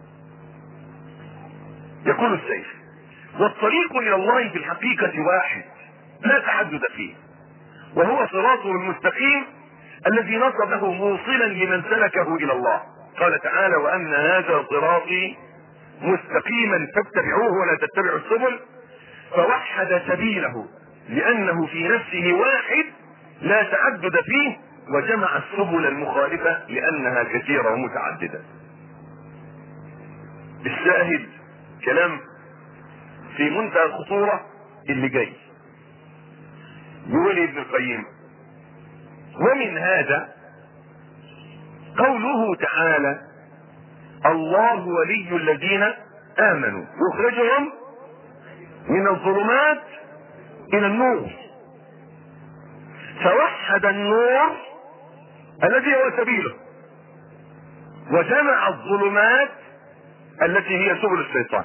يقول السيف: والطريق الى الله في الحقيقة واحد لا تعدد فيه، وهو صراطه المستقيم الذي نصبه موصلا لمن سلكه الى الله. قال تعالى: وان هذا صراطي مستقيما فاتبعوه ولا تتبعوا السبل. فوحد سبيله لانه في نفسه واحد لا تعدد فيه، وجمع السبل المخالفة لانها كثيرة ومتعددة. الشاهد كلام في منتهى الخطورة اللي جاي. يقول ابن القيم: ومن هذا قوله تعالى: الله ولي الذين آمنوا يخرجهم من الظلمات إلى النور. فوحد النور الذي هو سبيله، وجمع الظلمات التي هي سبل الشيطان.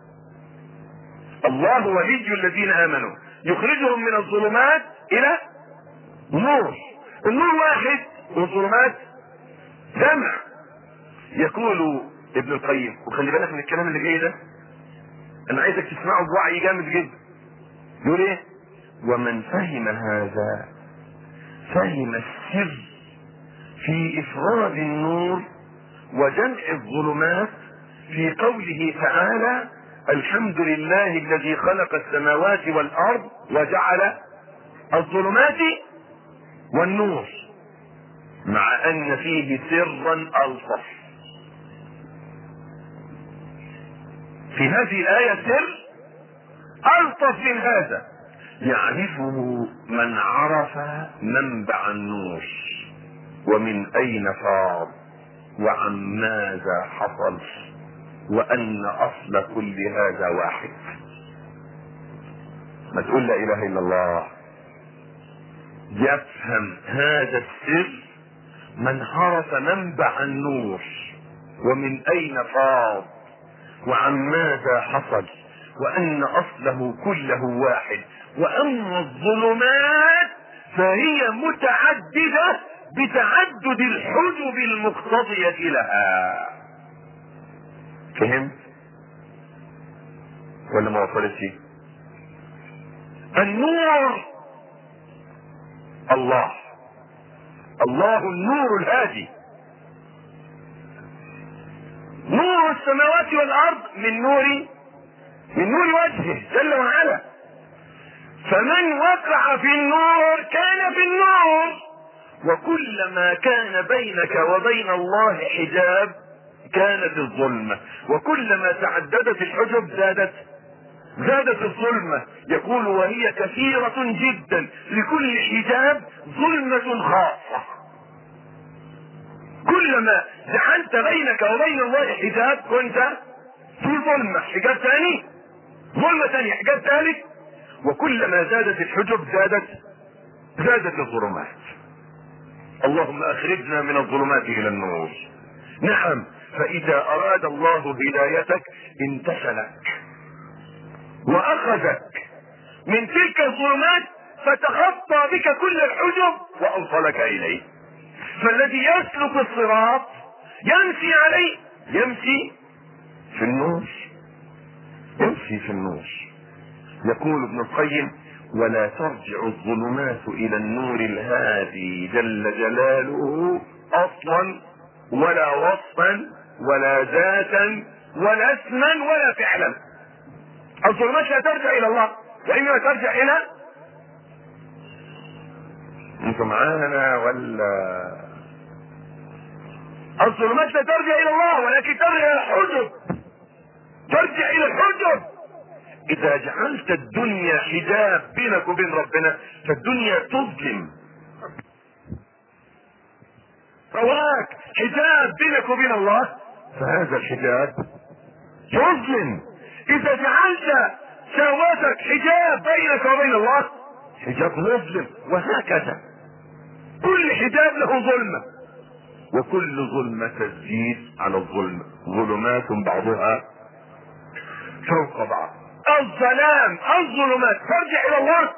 الله ولي الذين آمنوا يخرجهم من الظلمات إلى نور. النور واحد والظلمات جمع. يقول ابن القيم، وخلي بالك من الكلام اللي جاي ده، انا عايزك تسمعه بوعي جامد جدا. يقول ايه؟ ومن فهم هذا فهم السر في افراد النور وجمع الظلمات في قوله تعالى: الحمد لله الذي خلق السماوات والارض وجعل الظلمات والنور، مع ان فيه سرا الطف. في هذه الآية سر الطف من هذا يعرفه من عرف منبع النور ومن اين فاض وعن ماذا حصل، وان اصل كل هذا واحد. ما تقول لا اله الا الله. يفهم هذا السر من عرف منبع النور ومن اين فاض وعن ماذا حصل، وان اصله كله واحد. واما الظلمات فهي متعددة بتعدد الحجب المقتضية لها. فهمت ولا ما وصلتش؟ النور الله، الله النور الهادي. نور السماوات والارض من نور وجهه جل وعلا. فمن وقع في النور كان في النور، وكلما كان بينك وبين الله حجاب كانت الظلمة، وكلما تعددت الحجب زادت الظلمة. يقول: وهي كثيرة جدا، لكل حجاب ظلمة خاصة. كلما جعلت بينك وبين الله حجاب كنت في ظلمة، حجاب ثاني، ظلمة ثانية، حجاب ثالث. وكلما زادت الحجب زادت الظلمات. اللهم اخرجنا من الظلمات الى النور. نعم، فاذا اراد الله هدايتك انتشلك واخذك من تلك الظلمات فتخطى بك كل الحجب واوصلك اليه. فالذي يسلك الصراط يمشي عليه، يمشي في النور، يمشي في النور. يقول ابن القيم: ولا ترجع الظلمات الى النور الهادي جل جلاله اصلا ولا وصفا ولا ذاتا ولا اسما ولا فعلا. الظلمات لا ترجع الى الله، وانما ترجع الى، انتم معانا ولا؟ الظلمات لا ترجع الى الله ولكن ترجع الى الحجب، ترجع الى الحجب. اذا جعلت الدنيا حجاب بينك وبين ربنا فالدنيا تظلم. رواك حجاب بينك وبين الله فهذا الحجاب يظلم. اذا جعلت شهواتك حجاب بينك وبين الله حجاب مظلم، وهكذا كل حجاب له ظلمة، وكل ظلمة تزيد على الظلمة، ظلمات بعضها فوق بعض. الظلمات ترجع الى الله؟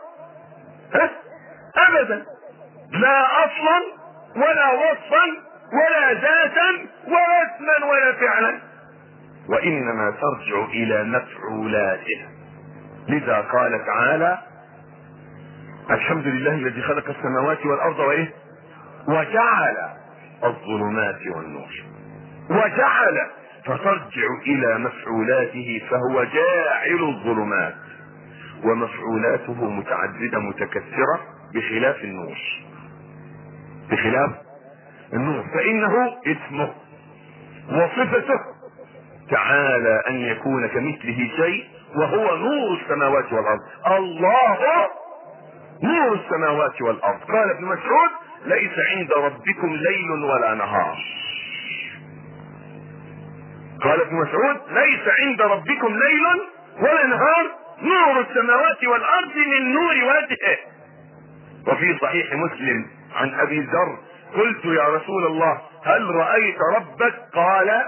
ابدا، لا اصلا ولا وصفا ولا ذاتا ولا اسما ولا فعلا، وانما ترجع الى مفعولاته. لذا قال تعالى: الحمد لله الذي خلق السماوات والارض وايه؟ وجعل الظلمات والنور. وجعل، فترجع الى مفعولاته، فهو جاعل الظلمات، ومفعولاته متعددة متكثرة بخلاف النور. بخلاف النور فانه اسمه وصفته تعالى ان يكون كمثله شيء، وهو نور السماوات والارض. الله نور السماوات والارض. قال ابن مسعود: ليس عند ربكم ليل ولا نهار. قال ابن مسعود: ليس عند ربكم ليل ولا نهار، نور السماوات والارض من نور وجهه. وفي صحيح مسلم عن ابي ذر: قلت يا رسول الله هل رأيت ربك؟ قال: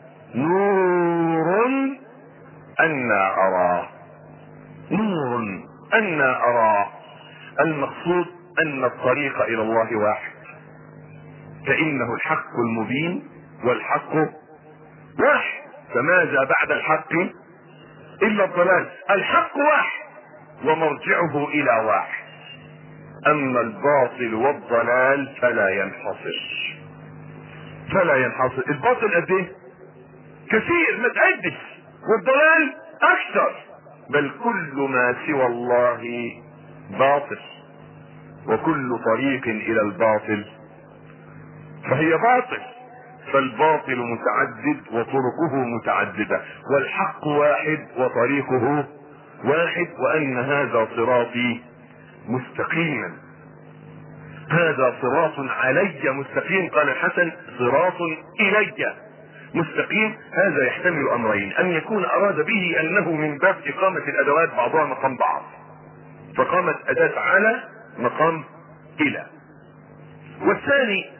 نور أنا أراه. نور أنا أراه. المقصود ان الطريق الى الله واحد، فانه الحق المبين والحق واحد، فماذا بعد الحق الا الضلال. الحق واحد ومرجعه الى واحد، اما الباطل والضلال فلا ينحصر. الباطل قد ايه؟ كثير ما تعدش، والضلال اكثر، بل كل ما سوى الله باطل، وكل طريق الى الباطل فهي باطل. فالباطل متعدد وطرقه متعددة، والحق واحد وطريقه واحد، وان هذا صراطي مستقيما، هذا صراط علي مستقيم. قال الحسن: صراط الي مستقيم. هذا يحتمل امرين: ان يكون اراد به انه من باب اقامة الادوات بعضها مقام بعض، فقامت اداة على مقام الى. والثاني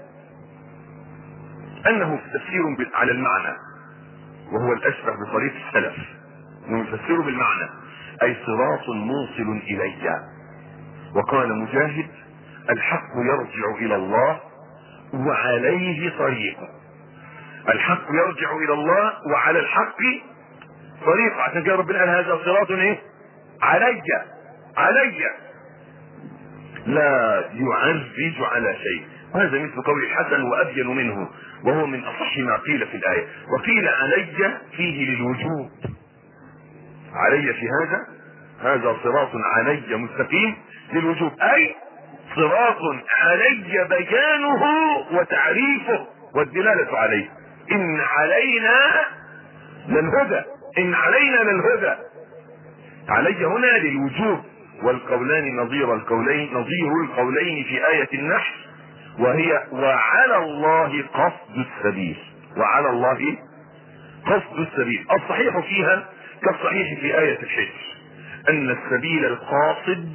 انه تفسير على المعنى، وهو الاشبه بطريق السلف، يفسر بالمعنى اي صراط موصل الي. وقال مجاهد: الحق يرجع الى الله وعليه طريقه. الحق يرجع الى الله وعلى الحق طريقه، عشان كده ربنا قال: هذا صراط ايه؟ علي لا يعرج على شيء. وهذا مثل قول الحسن وابين منه، وهو من اصح ما قيل في الايه. وقيل علي فيه للوجوب، علي في هذا صراط علي مستقيم للوجوب، اي صراط علي بيانه وتعريفه والدلالة عليه. ان علينا للهدى، علي هنا للوجوب. والقولان نظير القولين في آية النحل، وهي: وعلى الله قصد السبيل. الصحيح فيها كالصحيح في آية الحج، ان السبيل القاصد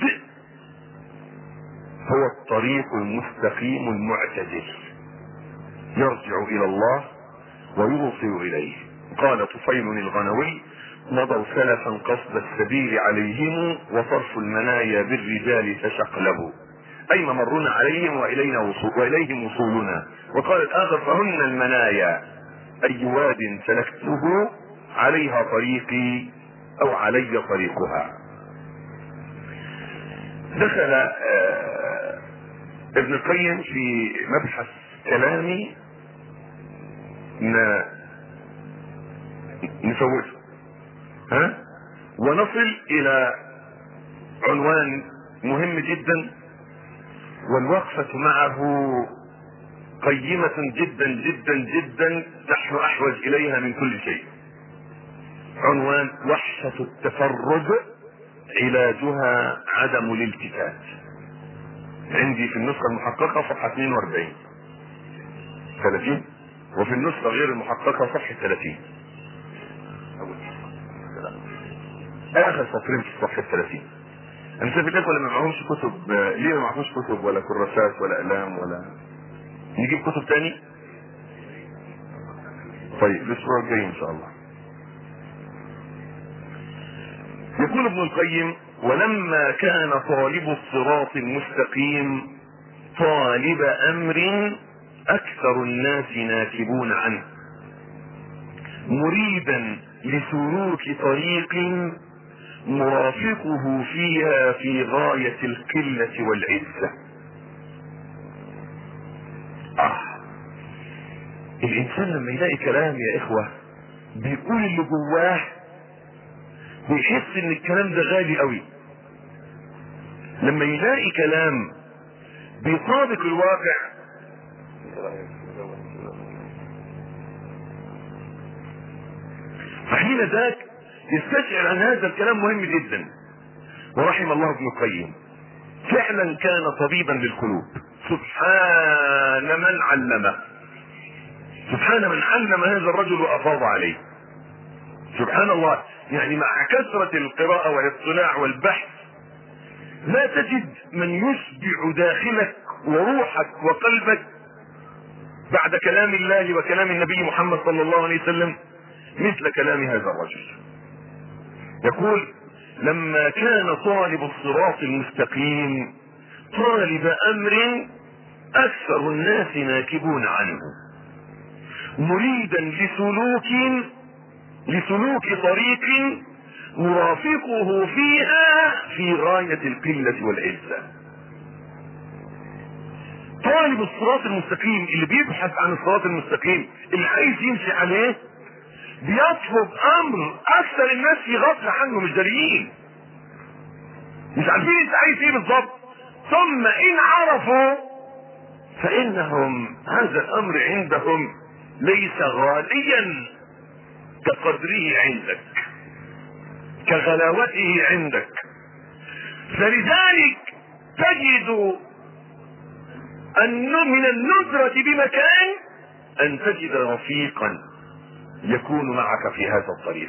هو الطريق المستقيم المعتدل، يرجع الى الله ويوصل اليه. قال طفيل الغنوي: مضوا سلفا قصد السبيل عليهم، وصرف المنايا بالرجال تشقلبوا، اي ممرنا عليهم واليهم وصولنا. وقال الاخر: فهن المنايا، اي واد سلكته عليها طريقي او علي طريقها. دخل ابن القيم في مبحث كلامي نفوته ونصل الى عنوان مهم جدا، والوقفة معه قيمة جدا جدا جدا، نحن احوج اليها من كل شيء. عنوان: وحشة التفرد علاجها عدم الالتفات. عندي في النسخة المحققة صفحة 42 30، وفي النسخة غير المحققة صفحة 30. اخر سطرين في صفحة 30. انا شايف الاخوه اللي ما معهمش كتب، ليه ما معهمش كتب ولا كراسات ولا اقلام ولا نجيب كتب تاني؟ طيب الاسبوع الجاي ان شاء الله. يقول ابن القيم: ولما كان طالب الصراط المستقيم طالب امر اكثر الناس ناكبون عنه، مريدا لسلوك طريق مرافقه فيها في غاية القلة والعزة. الانسان لما يلاقي كلام يا اخوة بيقول اللي جواه بيحس ان الكلام ده غالي قوي. لما يلاقي كلام بيطابق الواقع فحين ذاك يستشعر ان هذا الكلام مهم جدا. ورحم الله ابن القيم، فعلا كان طبيبا للقلوب. سبحان من علمه، سبحان من علم هذا الرجل وافاض عليه. سبحان الله، يعني مع كثرة القراءة والاطلاع والبحث لا تجد من يشبع داخلك وروحك وقلبك بعد كلام الله وكلام النبي محمد صلى الله عليه وسلم مثل كلام هذا الرجل. يقول: لما كان طالب الصراط المستقيم طالب امر اكثر الناس ناكبون عنه، مريدا لسلوك طريق مرافقه فيها في غاية القلة والعزة. طالب الصراط المستقيم اللي بيبحث عن الصراط المستقيم اللي عايز يمشي عليه بيطلب امر اكثر الناس في غفلة عنه، مش داريين، مش عارفين انت عايز ايه بالظبط. ثم ان عرفوا فانهم هذا الامر عندهم ليس غاليا كقدره عندك، كغلاوته عندك. فلذلك تجد أن من الندرة بمكان أن تجد رفيقا يكون معك في هذا الطريق.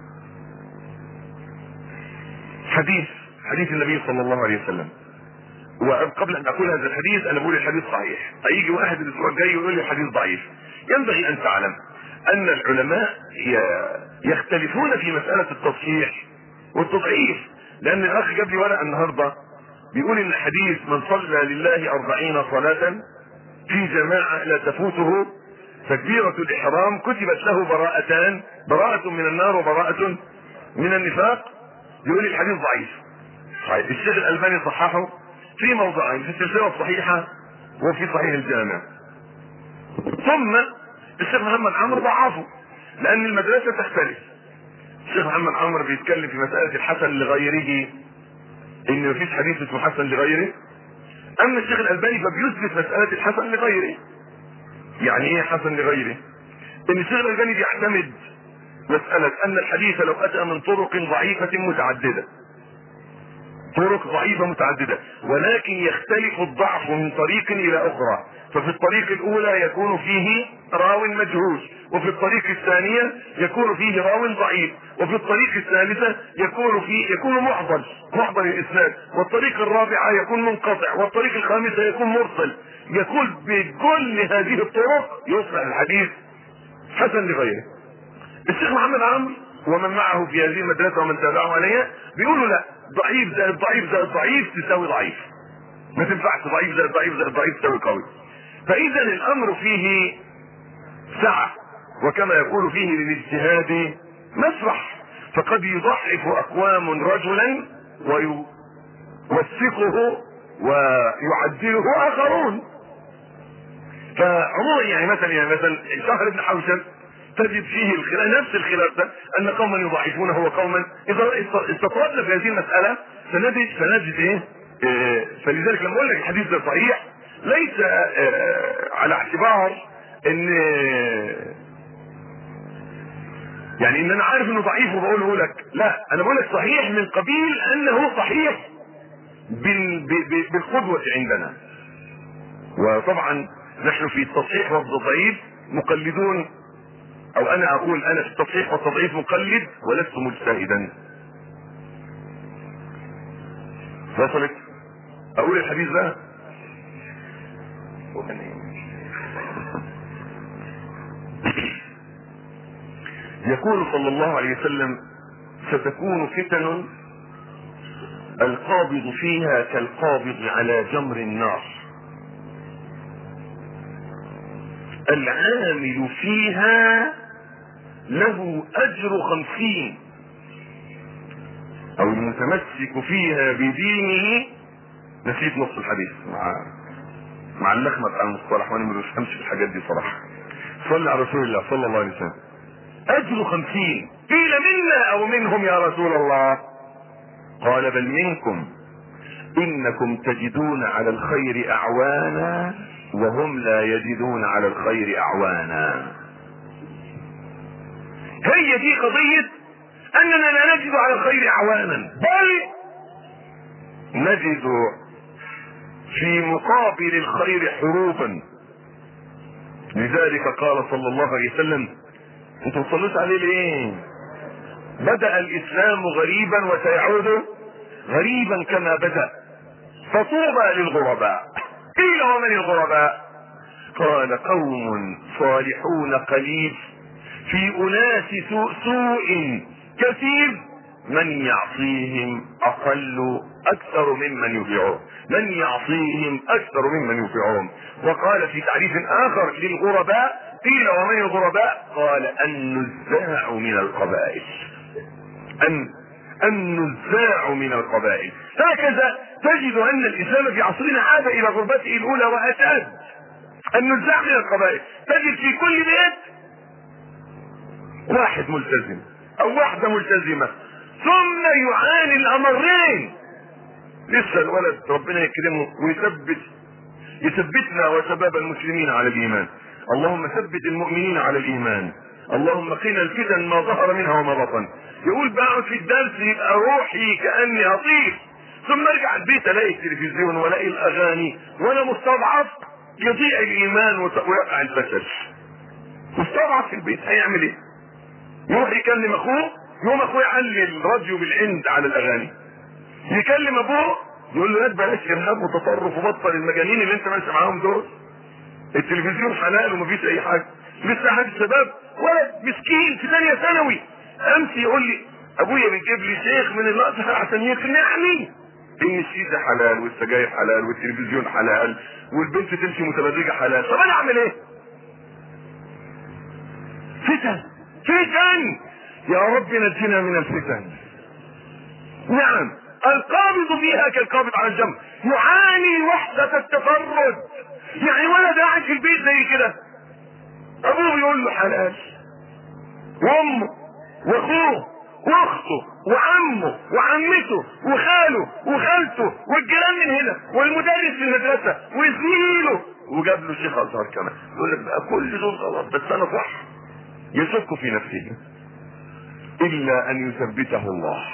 حديث النبي صلى الله عليه وسلم. وقبل ان اقول هذا الحديث انا بقول الحديث صحيح، هيجي واحد الاسبوع الجاي ويقول لي الحديث ضعيف. ينبغي ان تعلم ان العلماء يختلفون في مسألة التصحيح والتضعيف. لان الاخ جاب لي ورقة النهاردة بيقول ان حديث من صلى لله 40 صلاة في جماعة لا تفوته تكبيرة الاحرام كتبت له براءتان، براءة من النار وبراءة من النفاق. يقول لي الحديث ضعيف. صحيح. الشيخ الألباني صححه في موضعين، في السلسلة الصحيحة وفي صحيح الجامع. ثم الشيخ محمد عمرو ضعفه لأن المدرسة تختلف. الشيخ محمد عمرو بيتكلم في مسألة الحسن لغيره، إن مفيش حديث اسمه حسن لغيره. أما الشيخ الألباني فبيثبت مسألة الحسن لغيره. يعني إيه حسن لغيره؟ إن الشيخ الألباني بيعتمد مسألة أن الحديث لو أتى من طرق ضعيفة متعددة، طرق ضعيفة متعددة، ولكن يختلف الضعف من طريق الى اخرى. ففي الطريق الاولى يكون فيه راو مجهول، وفي الطريق الثانية يكون فيه راو ضعيف، وفي الطريق الثالثة يكون معضل الاسناد، والطريق الرابعة يكون منقطع، والطريق الخامسة يكون مرسل. يكون بكل هذه الطرق يصبح الحديث حسن لغيره. الشيخ محمد عمرو ومن معه في هذه المدرسة ومن تابعه عليها بيقولوا لا، ضعيف زائد ضعيف زائد ضعيف تساوي ضعيف، ما تنفعش ضعيف زائد ضعيف زائد ضعيف تساوي قوي. فاذا الامر فيه سعة، وكما يقول فيه للاجتهاد مسرح. فقد يضعف اقوام رجلا ويوثقه ويعدله اخرون. فعموما يعني مثلا شهر بن حوشب تجد فيه الخلاف، نفس الخلاف ده، ان قوما يضعفونه وقوما. اذا استطردنا في هذه المسألة سنجد ايه؟ فلذلك لما اقول لك الحديث ده صحيح ليس على اعتبار ان يعني ان انا عارف انه ضعيف وبقوله لك، لا، انا بقول لك صحيح من قبيل انه صحيح بالقدوة عندنا. وطبعا نحن في التصحيح والتضعيف مقلدون، او انا اقول انا في التصحيح والتضعيف مقلد ولست مجتهدا. وصلت؟ اقول الحديث ده يقول صلى الله عليه وسلم: ستكون فتن القابض فيها كالقابض على جمر النار، العامل فيها له اجر 50، او المتمسك فيها بدينه. نسيت نص الحديث مع اللخمه بتاع المصطلح، وانا ما بفهمش في الحاجات دي صراحه. صلى على رسول الله صلى الله عليه وسلم. اجر 50. قيل منا او منهم يا رسول الله؟ قال: بل منكم، انكم تجدون على الخير اعوانا وهم لا يجدون على الخير اعوانا. هي دي قضية اننا لا نجد على الخير اعوانا، بل نجد في مقابل الخير حروبا. لذلك قال صلى الله عليه وسلم: انتوا صليتوا عليه ليه؟ بدأ الاسلام غريبا وسيعود غريبا كما بدأ، فطوبى للغرباء. قيل: ومن الغرباء؟ قال: قوم صالحون قليل في اناس سوء كثير، من يعصيهم اكثر ممن يطيعون، من يعصيهم اكثر ممن يطيعون. وقال في تعريف اخر للغرباء: قيل ومن الغرباء؟ قال: النزاع من القبائل. النزاع من القبائل. هكذا تجد ان الاسلام في عصرنا عاد الى غربته الاولى واشد. النزاع من القبائل، تجد في كل بيت واحد ملتزم او واحدة ملتزمة، ثم يعاني الامرين. لسه الولد ربنا يكرمه يثبتنا وشباب المسلمين على الايمان. اللهم ثبت المؤمنين على الايمان. اللهم قنا الفتن ما ظهر منها وما بطن. يقول: بقعد في الدرس يبقى روحي كاني اطير، ثم ارجع البيت الاقي التلفزيون والاقي الاغاني وانا مستضعف، يضيع الايمان ويقع الفشل. مستضعف في البيت هيعمل ايه؟ يروح يكلم اخوه، يوم اخوه يعلي الراديو بالعند على الاغاني. يكلم ابوه يقول له: لا بلاش ارهاب وتطرف وبطل المجانين اللي انت ماشي معاهم دول. التلفزيون حلال ومفيش اي حاجه. لسه احد الشباب ولد مسكين في ثانيه ثانوي امس يقول لي: ابويا بيجيب لي شيخ من الازهر عشان يقنعني ان الشيشه حلال والسجاير حلال والتلفزيون حلال والبنت تمشي متبرجه حلال. طب انا اعمل ايه؟ فتن يا رب نجنا من الفتن. نعم، القابض فيها كالقابض على الجمر، يعاني وحدة التفرد. يعني ولد قاعد في البيت زي كده، ابوه يقول له حلال، وامه واخوه واخته وعمه وعمته وخاله وخالته والجيران من هنا والمدرس في المدرسة وزميله، وجاب له شيخ ازهر كمان. يقول لك بقى كل دول غلط بس انا صح. يشك في نفسه الا ان يثبته الله.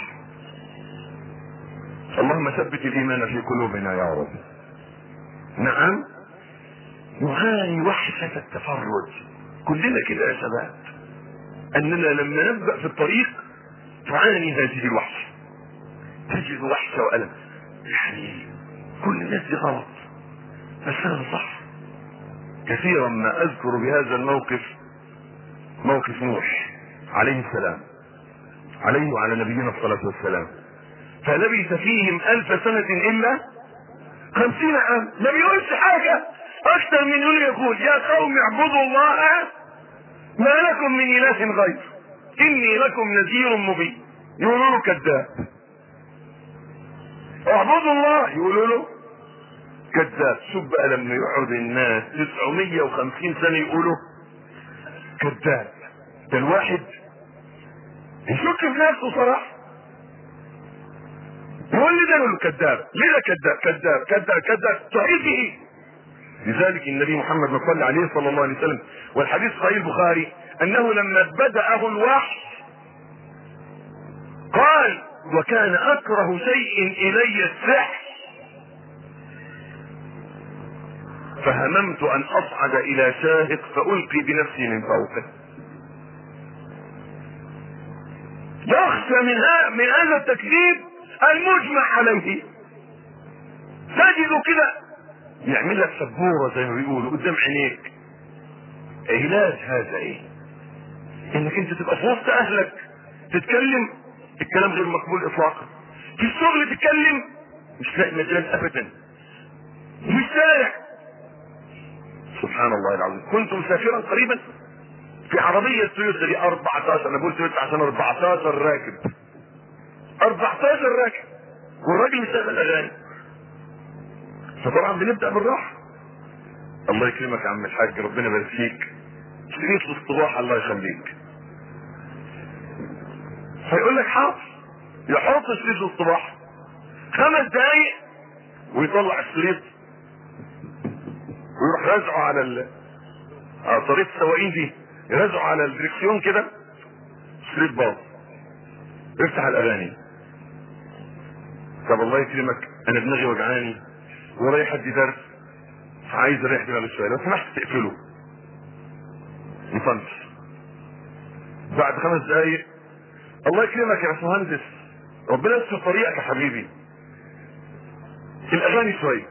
اللهم ثبت الايمان في قلوبنا يا رب. نعم، نعاني وحشة التفرج كلنا كده يا شباب، اننا لما نبدأ في الطريق تعاني هذه الوحشة، تجد وحشة وألم. يعني كل الناس دي غلط بس انا صح. كثيرا ما اذكر بهذا الموقف موقف نوح عليه السلام، عليه وعلى نبينا الصلاة والسلام، فلبث فيهم 1000 سنة الا 50 عام. ما بيقولش حاجة اكثر من يقول: يا قوم اعبدوا الله ما لكم من اله غير اني لكم نذير مبين. يقولوا له كذاب. اعبدوا الله يقولوا له كذاب. شوف بقى لما يقعد الناس 950 سنة يقولوا كذاب، ده الواحد يشك في نفسه صراحة. يقول لي ده يقول له كذاب. ليه ده كذاب صحيح ايه؟ لذلك النبي محمد صلى عليه صلى الله عليه وسلم، والحديث صحيح البخاري، انه لما بدأه الوحي قال: وكان اكره شيء الي السحر، فهممت ان اصعد الى شاهق فالقي بنفسي من فوقه. يخشى من هذا التكذيب المجمع عليه. تجده كده يعمل لك سبوره زي ما بيقولوا قدام عينيك. علاج هذا ايه؟ انك انت تبقى في وسط اهلك تتكلم الكلام غير مقبول اطلاقا، في الشغل تتكلم مش لاقي مجال ابدا، مش سارع. سبحان الله العظيم. كنت مسافرا قريبا في عربية تويوتا دي 14، انا بقول تويوتا عشان 14 راكب، 14 راكب، والراجل مشغل اغاني. فطبعا بنبدأ بالراحة. الله يكرمك يا عم الحاج، ربنا يبارك فيك، شريط الاصطباح الله يخليك. هيقول لك حاضر، يحط شريط الاصطباح 5 دقايق ويطلع الشريط ويروح رازعه على طريق السواقين دي، يرازعه على الدريكسيون كده، شريط باظ، افتح الاغاني. طب الله يكرمك انا دماغي وجعاني ورايح ادي درس، عايز اريح دماغي شويه، لو سمحت تقفله. يطنش بعد 5 دقايق، الله يكرمك يا باشمهندس ربنا يستر طريقك يا حبيبي، الاغاني شويه.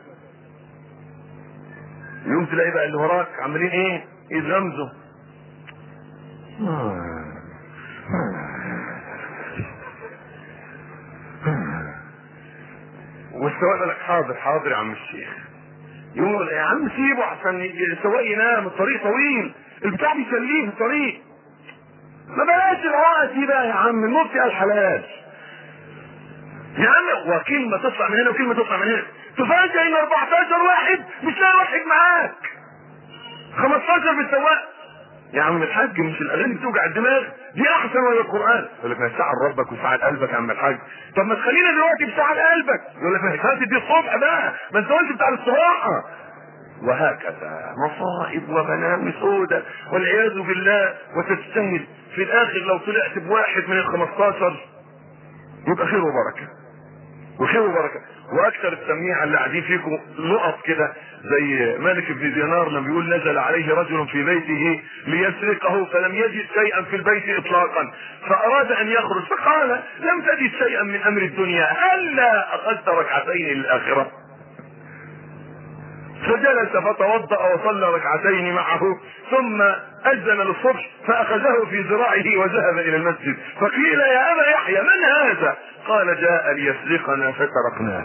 يوم تلاقي بقى اللي وراك عاملين ايه؟ يتغمزوا. والسواق قال لك حاضر حاضر يا عم الشيخ. يقول يا عم سيبه عشان السواق ينام، الطريق طويل، البتاع بيسليه في الطريق. ما بلاش العقد دي بقى يا عم، المفتي قال حلال يا عم. وكلمة تطلع من هنا وكلمة تطلع من هنا، تفاجئ ان 14 واحد مش لاقي واحد معاك، 15 بالسواق. يا عم الحاج مش الاغاني بتوجع الدماغ دي احسن ولا القران؟ يقول لك ما يسعد ربك ويسعد قلبك يا عم الحاج. طب ما تخلينا دلوقتي بسعد قلبك. يقول لك ما هي دي الصبح بقى، ما انت قلت بتاع الصباحه. وهكذا مصائب وبلاوي سودة والعياذ بالله. وتجتهد في الاخر لو طلعت بواحد من ال15 يبقى خير وبركه، وخير وبركه. واكثر السميع اللي قاعدين فيكم نقط كده زي مالك بن دينار لما بيقول نزل عليه رجل في بيته ليسرقه فلم يجد شيئا في البيت اطلاقا، فاراد ان يخرج فقال لم تجد شيئا من امر الدنيا، هلا اخذت ركعتين للاخره؟ فجلس فتوضأ وصلى ركعتين معه، ثم أذن للصبح فأخذه في ذراعه وذهب إلى المسجد. فقيل يا أبا يحيى من هذا؟ قال جاء ليسرقنا فتركناه.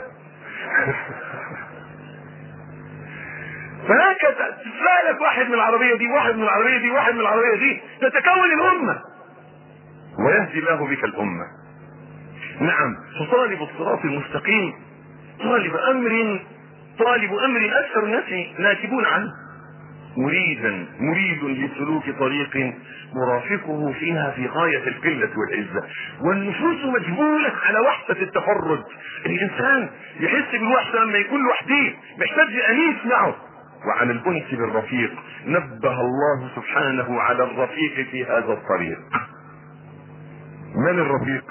فهكذا تسألك واحد من العربية دي، واحد من العربية دي، واحد من العربية دي، تتكون الأمة ويهدي الله بك الأمة. نعم. فطالب الصراط المستقيم طالب أمر أكثر الناس ناكبون عنه، مريد لسلوك طريق مرافقه فيها في غاية القلة والعزة. والنفوس مجبولة على وحدة التفرد. الإنسان يحس بالوحدة لما يكون لوحده، محتاج أنيس معه. وعن الأنس بالرفيق نبه الله سبحانه على الرفيق في هذا الطريق. من الرفيق؟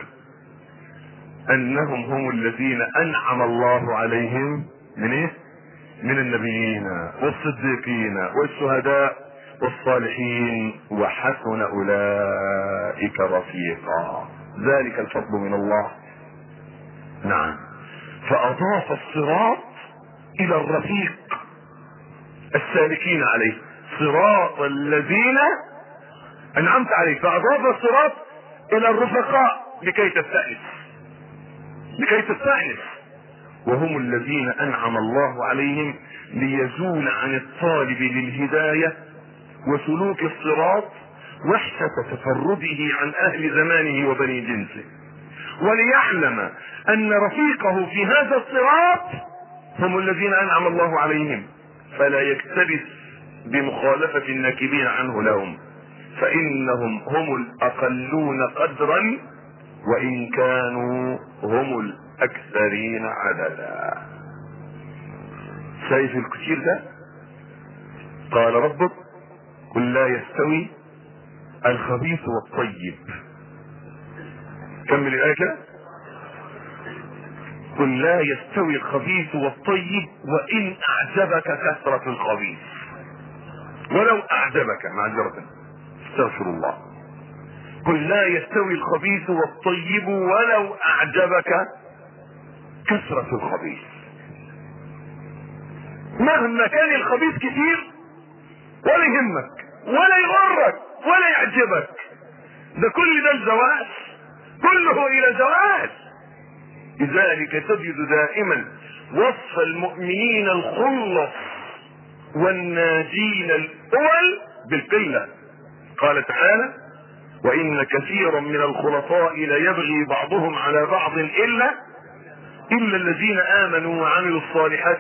أنهم هم الذين أنعم الله عليهم من إيه؟ من النبيين والصديقين والشهداء والصالحين وحسن أولئك رفيقا، ذلك الفضل من الله. نعم. فأضاف الصراط إلى الرفيق السالكين عليه، صراط الذين أنعمت عليه، فأضاف الصراط إلى الرفقاء لكي تستأنس، وهم الذين أنعم الله عليهم ليزول عن الطالب للهداية وسلوك الصراط وحشة تفرده عن أهل زمانه وبني جنسه، وليعلم أن رفيقه في هذا الصراط هم الذين أنعم الله عليهم، فلا يكتبس بمخالفة الناكبين عنه لهم، فإنهم هم الأقلون قدرا وإن كانوا هم الأكثرين عددا. شايف الكثير ده؟ قال ربك قل لا يستوي الخبيث والطيب. كمل الآية كده. قل لا يستوي الخبيث والطيب وإن أعجبك كثرة الخبيث، ولو أعجبك معذرة استغفر الله. قل لا يستوي الخبيث والطيب ولو أعجبك كثرة الخبيث. مهما كان الخبيث كتير ولا يهمك ولا يغرك ولا يعجبك، ده كل ده الزواج، كله الى زواج. لذلك تجد دائما وصف المؤمنين الخلص والناجين الاول بالقلة. قال تعالى: وان كثيرا من الخلطاء ليبغي بعضهم على بعض الا الذين امنوا وعملوا الصالحات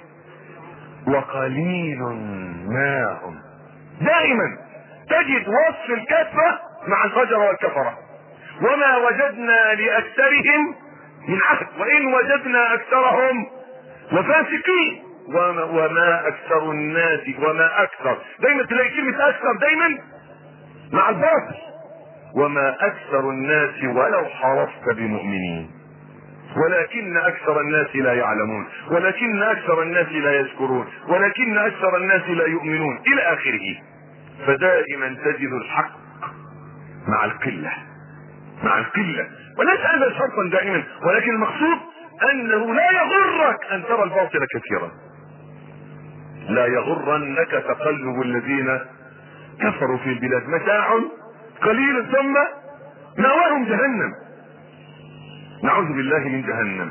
وقليل ما هم. دائما تجد وصف الكثرة مع الفجر والكفرة. وما وجدنا لاكثرهم من عهد وان وجدنا اكثرهم لفاسقين وما اكثر الناس وما اكثر، دايما تلاقي كلمة اكثر دايما مع الباطل. وما اكثر الناس ولو حرصت بمؤمنين ولكن اكثر الناس لا يعلمون ولكن اكثر الناس لا يشكرون ولكن اكثر الناس لا يؤمنون الى اخره. فدائما تجد الحق مع القلة، مع القلة. وليس هذا شرطا دائما، ولكن المقصود انه لا يغرك ان ترى الباطل كثيرا. لا يغرنك تقلب الذين كفروا في البلاد، متاع قليل ثم مأواهم جهنم. نعوذ بالله من جهنم.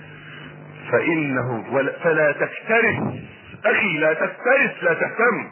فلا تكترث اخي، لا تكترث، لا تهتم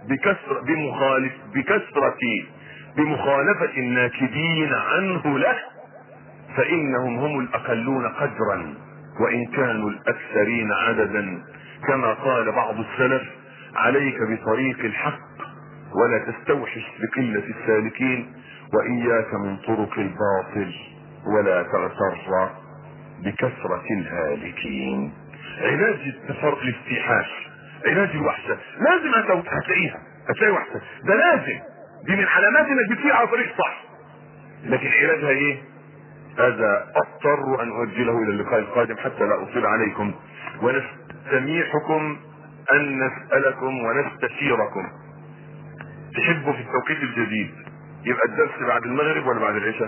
بمخالفة الناكدين عنه له، فانهم هم الاقلون قدرا وان كانوا الاكثرين عددا. كما قال بعض السلف: عليك بطريق الحق ولا تستوحش بقلة السالكين، واياك من طرق الباطل ولا تغتر بكثرة الهالكين. علاج الاستيحاش، علاج الوحشة، لازم هتلاقي وحشة، ده لازم، دي من علامات انك بتسير على طريق صح. لكن علاجها ايه؟ هذا اضطر ان اؤجله الى اللقاء القادم حتى لا اطيل عليكم، ونستميحكم ان نسألكم ونستشيركم. تحبوا في التوقيت الجديد يبقى الدرس بعد المغرب ولا بعد العشاء؟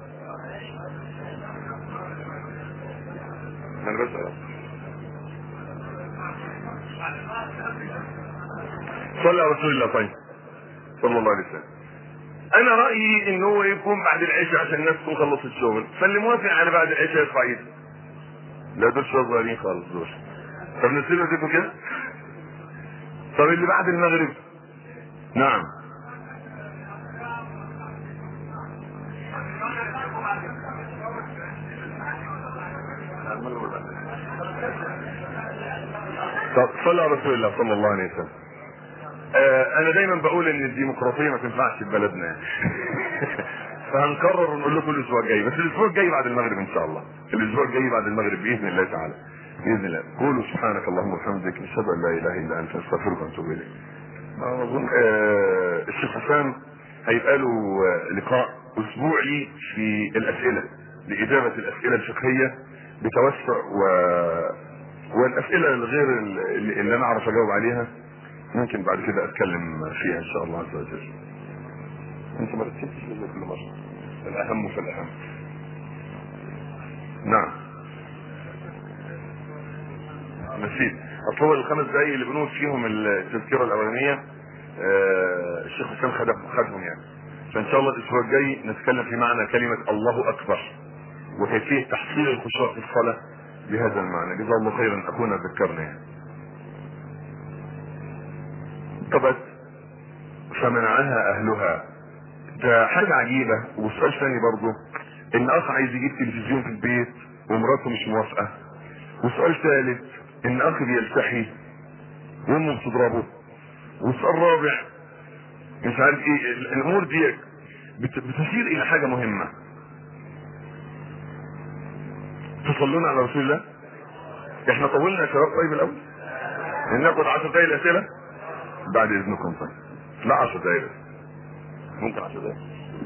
انا بسأل. صلى على رسول الله. طيب صلى الله عليه وسلم. انا رأيي ان هو يكون بعد العشاء عشان الناس تكون خلصت الشغل، فاللي موافق على بعد العشاء يرفع ايده. لا دول شوية صغيرين خالص دول. طب نسيبها زيكم كده. طب اللي بعد المغرب؟ نعم. طب صلى على رسول الله صلى الله عليه وسلم. انا دايما بقول ان الديمقراطيه ما تنفعش في بلدنا يعني. فهنقرر ونقول لكم الاسبوع الجاي، بس الاسبوع الجاي بعد المغرب ان شاء الله. الاسبوع الجاي بعد المغرب باذن الله تعالى، باذن الله. قولوا سبحانك اللهم وبحمدك نشهد ان لا اله الا انت نستغفرك ونتوب اليك. اظن الشيخ حسام هيبقى له لقاء اسبوعي في الاسئله، لاجابه الاسئله الفقهيه بتوسع والاسئله الغير اللي انا اعرف اجاوب عليها ممكن بعد كده اتكلم فيها ان شاء الله عز وجل. انت ما رتبتش كل مره، الاهم فالاهم. نعم نسيت. اصل هو الخمس دقايق اللي بنقول فيهم التذكره الاولانيه الشيخ حسام خدهم يعني. فان شاء الله الاسبوع الجاي نتكلم في معنى كلمه الله اكبر وكيفيه تحصيل الخشوع في الصلاه بهذا المعنى. جزاه الله خيرا اخونا ذكرنا يعني. طبعا فمنعها اهلها، ده حاجة عجيبة. وسؤال ثاني برضو، ان اخ عايز يجيب تلفزيون في البيت ومراته مش موافقة. وسؤال ثالث، ان اخ بيلتحي وامه بتضربه. وسؤال رابع مش عارف ايه. الامور دي بتشير الى حاجة مهمة. تصلون على رسول الله. احنا طولنا يا شباب. طيب الاول ناخد 10 دقايق الاسئلة بعد اذنكم. طيب لا 10 دقايق ممكن 10 دقايق.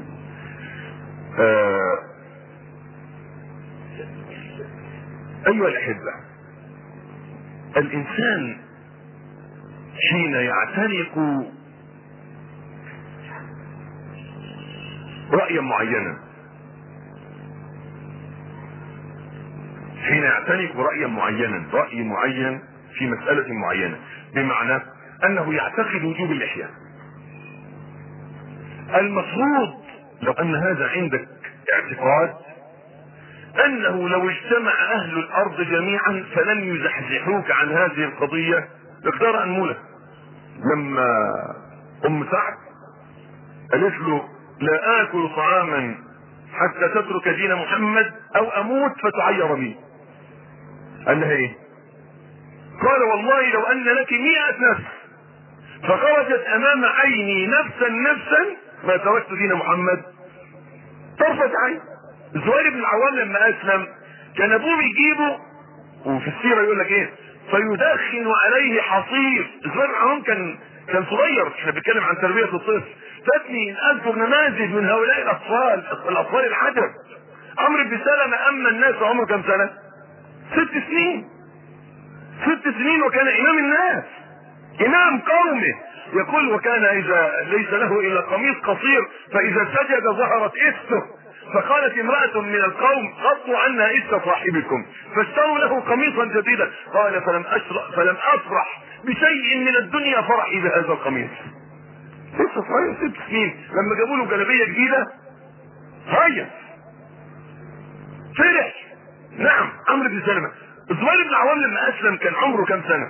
ايها الاحبة، الانسان حين يعتنق رأيا معينا، حين يعتنق رأيا معينا، رأي معين في مسألة معينة، بمعنى انه يعتقد وجوب اللحية. المفروض لو ان هذا عندك اعتقاد انه لو اجتمع اهل الارض جميعا فلن يزحزحوك عن هذه القضية مقدار انمولة. لما ام سعد قالت له لا اكل طعاما حتى تترك دين محمد او اموت فتعير بي، قال لها ايه؟ قال والله لو ان لك 100 نفس فخرجت امام عيني نفسا ما تركت دين محمد طرفة عين. الزبير بن العوام لما اسلم كان ابوه بيجيبه، وفي السيرة يقول لك ايه، فيدخن عليه حصير. الزبير بن العوام كان صغير، احنا بنتكلم عن تربية الطفل. فاتني اذكر نماذج من هؤلاء الاطفال العجب. عمرو بن سلمة اما الناس عمره كم سنة؟ 6 سنين. 6 سنين وكان امام الناس، امام قومه. يقول وكان اذا ليس له الا قميص قصير فاذا سجد ظهرت استه، فقالت امرأة من القوم غطوا عنا اسة صاحبكم فاشتروا له قميصا جديدا. قال فلم افرح بشيء من الدنيا فرحي بهذا القميص. لسه صغير 6 سنين، لما جابوا له جلابية جديدة هيا فرح. نعم عمرو بن سلمة. الزبير بن العوام لما اسلم كان عمره كم سنة؟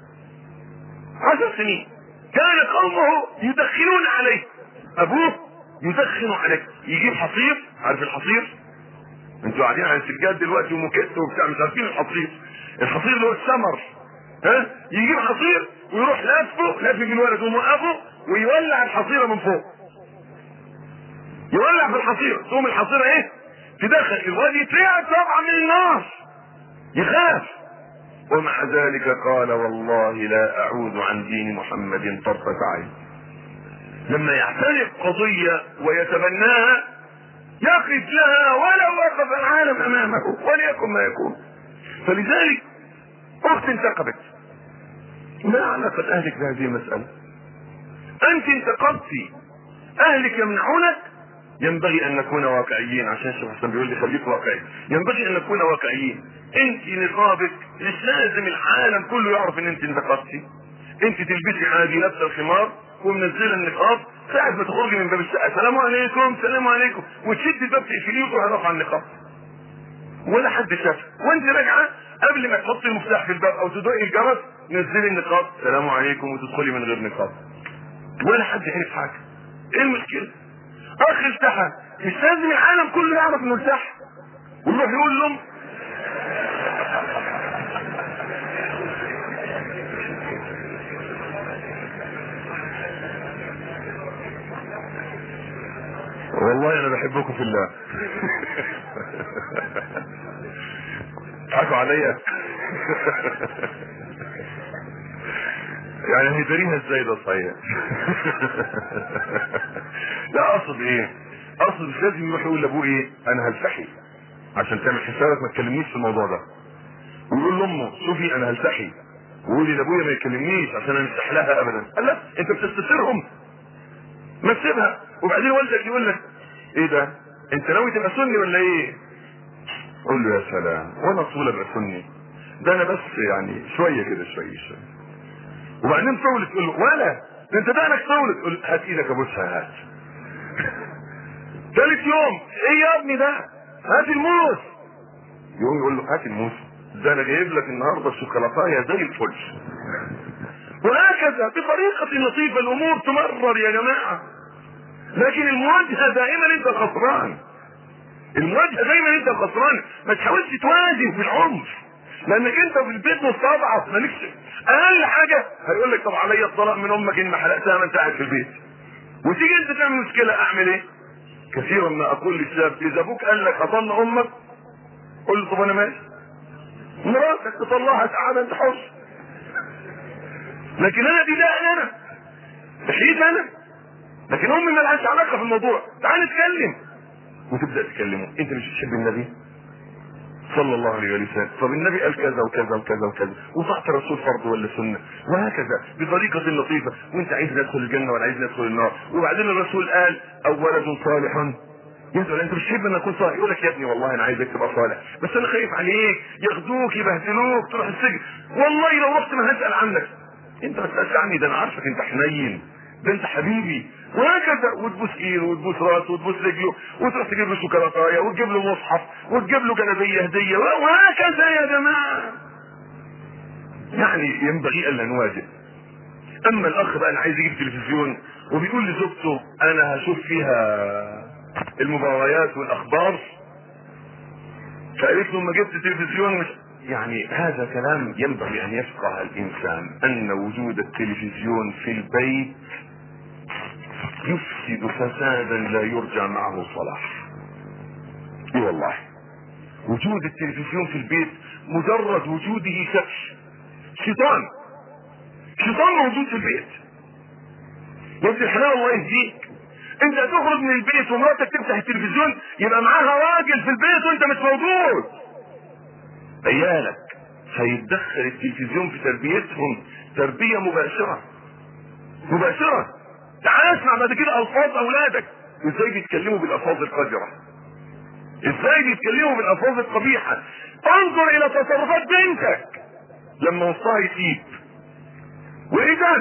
10 سنين. كان قومه يدخنون عليه، ابوه يدخن عليه، يجيب حصير. عارف الحصير؟ انتوا قاعدين على السجاد دلوقتي ومكت وبتاع، مش عارفين الحصير؟ الحصير اللي هو السمر. يجيب حصير ويروح لف بالولد وموقفه ويولع الحصيرة من فوق، يولع في الحصيرة، تقوم الحصيرة ايه؟ تدخل الواد يترعب طبعا من النار، يخاف. ومع ذلك قال والله لا اعود عن دين محمد طرفة عين. لما يعتنق قضية ويتبناها يقف لها ولو وقف العالم امامه وليكن ما يكون. فلذلك اخت انتقبت، ما علاقة اهلك بهذه المسألة؟ انت انتقبتي، اهلك يمنعونك. ينبغي ان نكون واقعيين، عشان الشيخ حسن بيقول لي خليك واقعي. ينبغي ان نكون واقعيين. انت نقابك مش لازم العالم كله يعرف ان انت انتقبتي. انت تلبسي عادي نفس الخمار ومنزله النقاب، ساعة ما تخرجي من باب الشقه السلام عليكم السلام عليكم، وتشدي الباب تقفليه وتروحي رافعه النقاب ولا حد شافك. وانت راجعه قبل ما تحطي المفتاح في الباب او تدقي الجرس نزلي النقاب السلام عليكم وتدخلي من غير نقاب ولا حد عرف حاجه. ايه المشكله؟ اخ التحى، مش لازم العالم كله يعرف انه التحى ويروح يقول لهم والله انا بحبكم في الله. حكوا عليا. يعني هيدريها ازاي ده صحيح. لا اقصد ايه، اقصد مش لازم يروح يقول لابوه ايه انا هلتحي عشان تعمل حسابك ما تكلمنيش في الموضوع ده، ويقول لامه شوفي انا هلتحي، ويقول لابويا ما يكلمنيش عشان انا مش لها ابدا. قال لا انت بتستثيرهم، ما تسيبها. وبعدين والدك يقول لك ايه ده انت ناوي تبقى سني ولا ايه؟ قول له يا سلام وانا طول ابقى سني ده انا بس يعني شويه كده شويه. وبعدين تولد تقول له ولا ده انت دقنك تولد، تقول هات ايدك ابوسها هات. ثالث يوم ايه يا ابني ده؟ هات الموس. يقوم يقول له هات الموس، ده انا جايب لك النهارده الشوكولاتايه زي الفل. وهكذا بطريقه لطيفه الامور تمرر يا جماعه. لكن المواجهه دائما انت خسران، المواجهه دايما انت خسران. ما تحاولش تواجه بالعنف، لانك انت في البيت مستضعف مالكش. اقل حاجه هيقول لك طب عليا الطلاق من امك ان ما حرقتها ما انت قاعد في البيت، وتيجي انت تعمل مشكله. اعمل ايه؟ كثيرا ما اقول للشباب اذا ابوك قال لك اطلق امك قل له طب انا ماشي، مراتك تطلعها تعالى انت حر. لكن انا دي لا انا بحيث انا، لكن امي ما لهاش علاقه في الموضوع. تعال نتكلم وتبدا تكلمه. انت مش بتحب النبي صلى الله عليه وسلم؟ طب النبي قال كذا وكذا وكذا وكذا، وطاعة الرسول فرض ولا سنه، وهكذا بطريقه لطيفه. وانت عايز ندخل الجنه ولا عايز ندخل النار؟ وبعدين الرسول قال او ولد صالح يسأل انت مش تحب ان اكون صالح؟ يقول لك يا ابني والله انا عايزك تبقى صالح، بس انا خايف عليك ياخدوك يبهدلوك تروح السجن، والله لو رحت ما هسأل عنك. انت ما تسألش عني، ده انا عارفك انت حنين، ده انت حبيبي، وهكذا. وتبوس ايده وتبوس راسه وتبوس رجله وتروح تجيب له شوكولاتايه وتجيب له مصحف وتجيب له جلابيه هديه وهكذا يا جماعه. يعني ينبغي الا نواجه. اما الاخ بقى اللي عايز يجيب تلفزيون وبيقول لزوجته انا هشوف فيها المباريات والاخبار، فقالت له ما جبت تلفزيون مش يعني هذا كلام ينبغي ان يفقه الانسان ان وجود التلفزيون في البيت يفسد فسادا لا يرجى معه صلاح. اي والله وجود التلفزيون في البيت مجرد وجوده سفح. شيطان موجود في البيت. يا ابن الحلال الله يهديك، انت هتخرج من البيت ومراتك تفتح التلفزيون يبقى معاها راجل في البيت وانت مش موجود. عيالك هيتدخل التلفزيون في تربيتهم تربية مباشرة. تعال اسمع بعد كده الفاظ اولادك ازاي بيتكلموا بالالفاظ القذرة، ازاي بيتكلموا بالالفاظ القبيحة. انظر الى تصرفات بنتك لما وصاها يسيب. وايه ده؟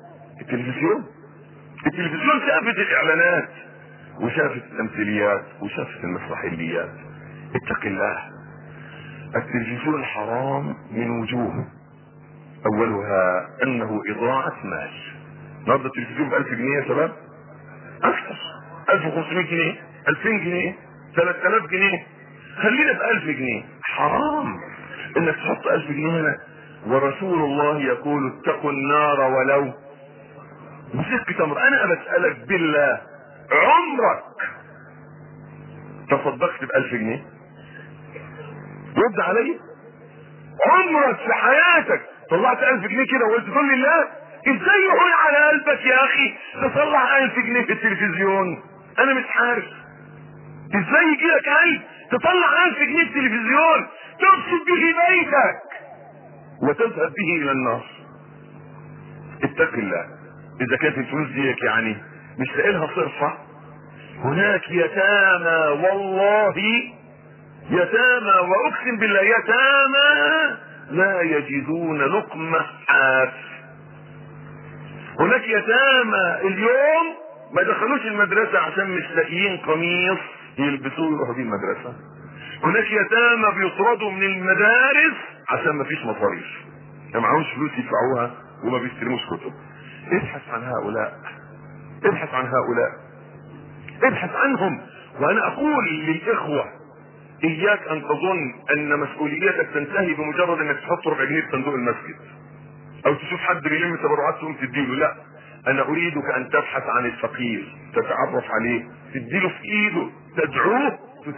التلفزيون شافت الاعلانات وشافت التمثيليات وشافت المسرحيات. اتق الله. التلفزيون حرام من وجوه، اولها انه اضاعة مال. النهارده التلفزيون ب 1000 جنيه يا شباب، اكثر 1500 جنيه 2000 جنيه 3000 جنيه، خلينا ب 1000 جنيه. حرام انك تحط 1000 جنيه هنا، ورسول الله يقول اتقوا النار ولو بشق تمر. انا بسألك بالله عمرك تصدقت ب 1000 جنيه؟ رد علي. عمرك في حياتك طلعت 1000 جنيه كده وقلت قل لله؟ ازاي يهون على قلبك يا اخي تطلع 1000 جنيه في التلفزيون؟ انا مش عارف ازاي يجي لك قلب تطلع 1000 جنيه في التلفزيون تفسد به بيتك وتذهب به الى النار. اتق الله. اذا كانت الفلوس ديك يعني مش لاقي لها صرفة، هناك يتامى والله، يتامى واقسم بالله يتامى لا يجدون لقمة حاف. هناك يتامى اليوم ما دخلوش المدرسة عشان مش لاقيين قميص يلبسوه يروحوا بيه المدرسة. هناك يتامى بيطردوا من المدارس عشان ما فيش مصاريف، ما معهمش فلوس يدفعوها وما بيستلموش كتب. ابحث عن هؤلاء، ابحث عنهم. وانا اقول للاخوة اياك ان تظن ان مسؤوليتك تنتهي بمجرد انك تحط ربع جنيه في صندوق المسجد او تشوف حد بيلم تبرعات تقوم تديله. لا، انا اريدك ان تبحث عن الفقير، تتعرف عليه، تديله في ايده، تدعوه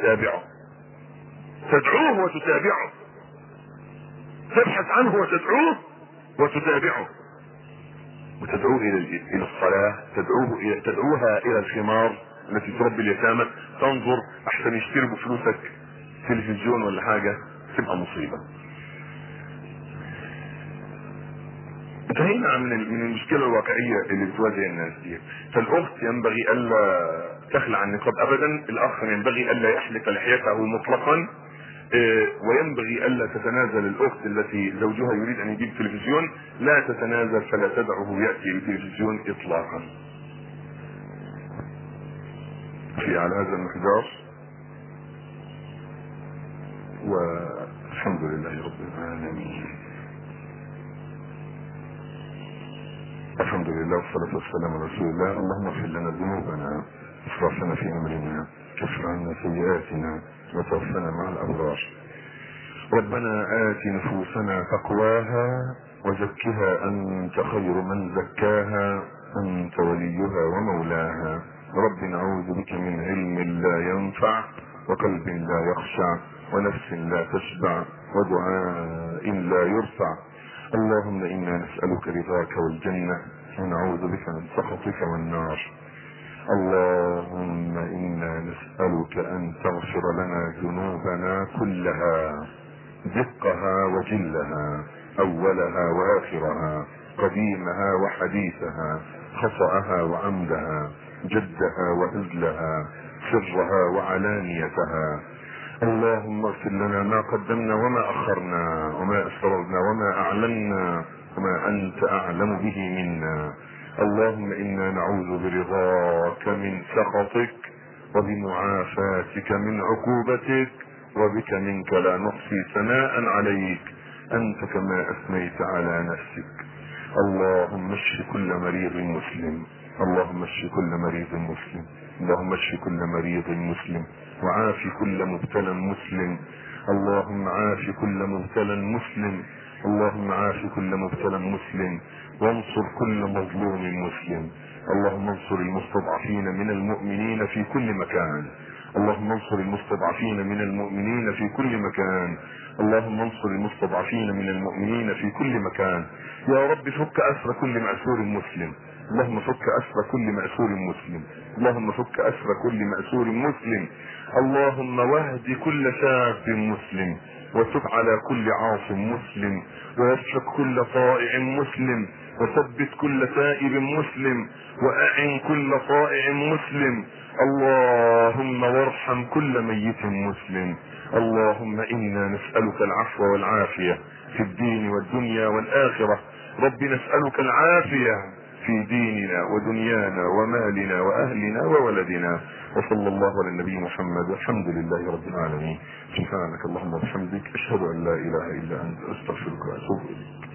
وتتابعه، تبحث عنه وتتابعه وتدعوه الى الصلاة، تدعوها الى الخمار التي تربي اليتامى. تنظر احسن يشتروا بفلوسك تلفزيون ولا حاجة تبقى مصيبة. انتهينا من المشكلة الواقعية اللي بتواجه الناس دي. فالاخت ينبغي الا تخلع النقاب ابدا، الاخ ينبغي الا يحلق لحيته مطلقا، وينبغي الا تتنازل الاخت التي زوجها يريد ان يجيب تلفزيون، لا تتنازل فلا تدعه يأتي بتلفزيون اطلاقا. في على هذا المقدار، والحمد لله رب العالمين. الحمد لله والصلاة والسلام على رسول الله. اللهم اغفر لنا ذنوبنا، اسرافنا في امرنا، كفر عنا سيئاتنا، وتوفنا مع الابرار. ربنا آت نفوسنا تقواها وزكها انت خير من زكاها، انت وليها ومولاها. رب نعوذ بك من علم لا ينفع، وقلب لا يخشع، ونفس لا تشبع، ودعاء لا يرفع. اللهم انا نسألك رضاك والجنة، ونعوذ بك من سخطك والنار. اللهم انا نسألك ان تغفر لنا ذنوبنا كلها، دقها وجلها، اولها واخرها، قديمها وحديثها، خطأها وعمدها، جدها وهزلها، سرها وعلانيتها. اللهم اغفر لنا ما قدمنا وما أخرنا وما أسررنا وما أعلنا وما أنت أعلم به منا. اللهم إنا نعوذ برضاك من سخطك وبمعافاتك من عقوبتك وبك منك لا نحصي ثناء عليك أنت كما أثنيت على نفسك. اللهم اشف كل مريض مسلم، اللهم اشف كل مريض مسلم، اللهم اشف كل مريض مسلم، وعاف كل مبتلى مسلم. اللهم عاف كل مبتلى مسلم، اللهم عاف كل مبتلى مسلم، وانصر كل مظلوم مسلم. اللهم انصر المستضعفين من المؤمنين في كل مكان، اللهم انصر المستضعفين من المؤمنين في كل مكان، اللهم انصر المستضعفين من المؤمنين في كل مكان. يا رب فك أسر كل مأسور مسلم، اللهم فك أسر كل مأسور مسلم، اللهم فك أسر كل مأسور مسلم. اللهم واهد كل شاب مسلم، وتب على كل عاص مسلم، ويسلك كل طائع مسلم، وثبت كل تائب مسلم، وأعن كل طائع مسلم. اللهم وارحم كل ميت مسلم. اللهم إنا نسألك العفو والعافية في الدين والدنيا والآخرة. رب نسألك العافية في ديننا ودنيانا ومالنا وأهلنا وولدنا. وصلى الله على النبي محمد والحمد لله رب العالمين. سبحانك اللهم وبحمدك أشهد أن لا إله إلا أنت أستغفرك وأتوب إليك.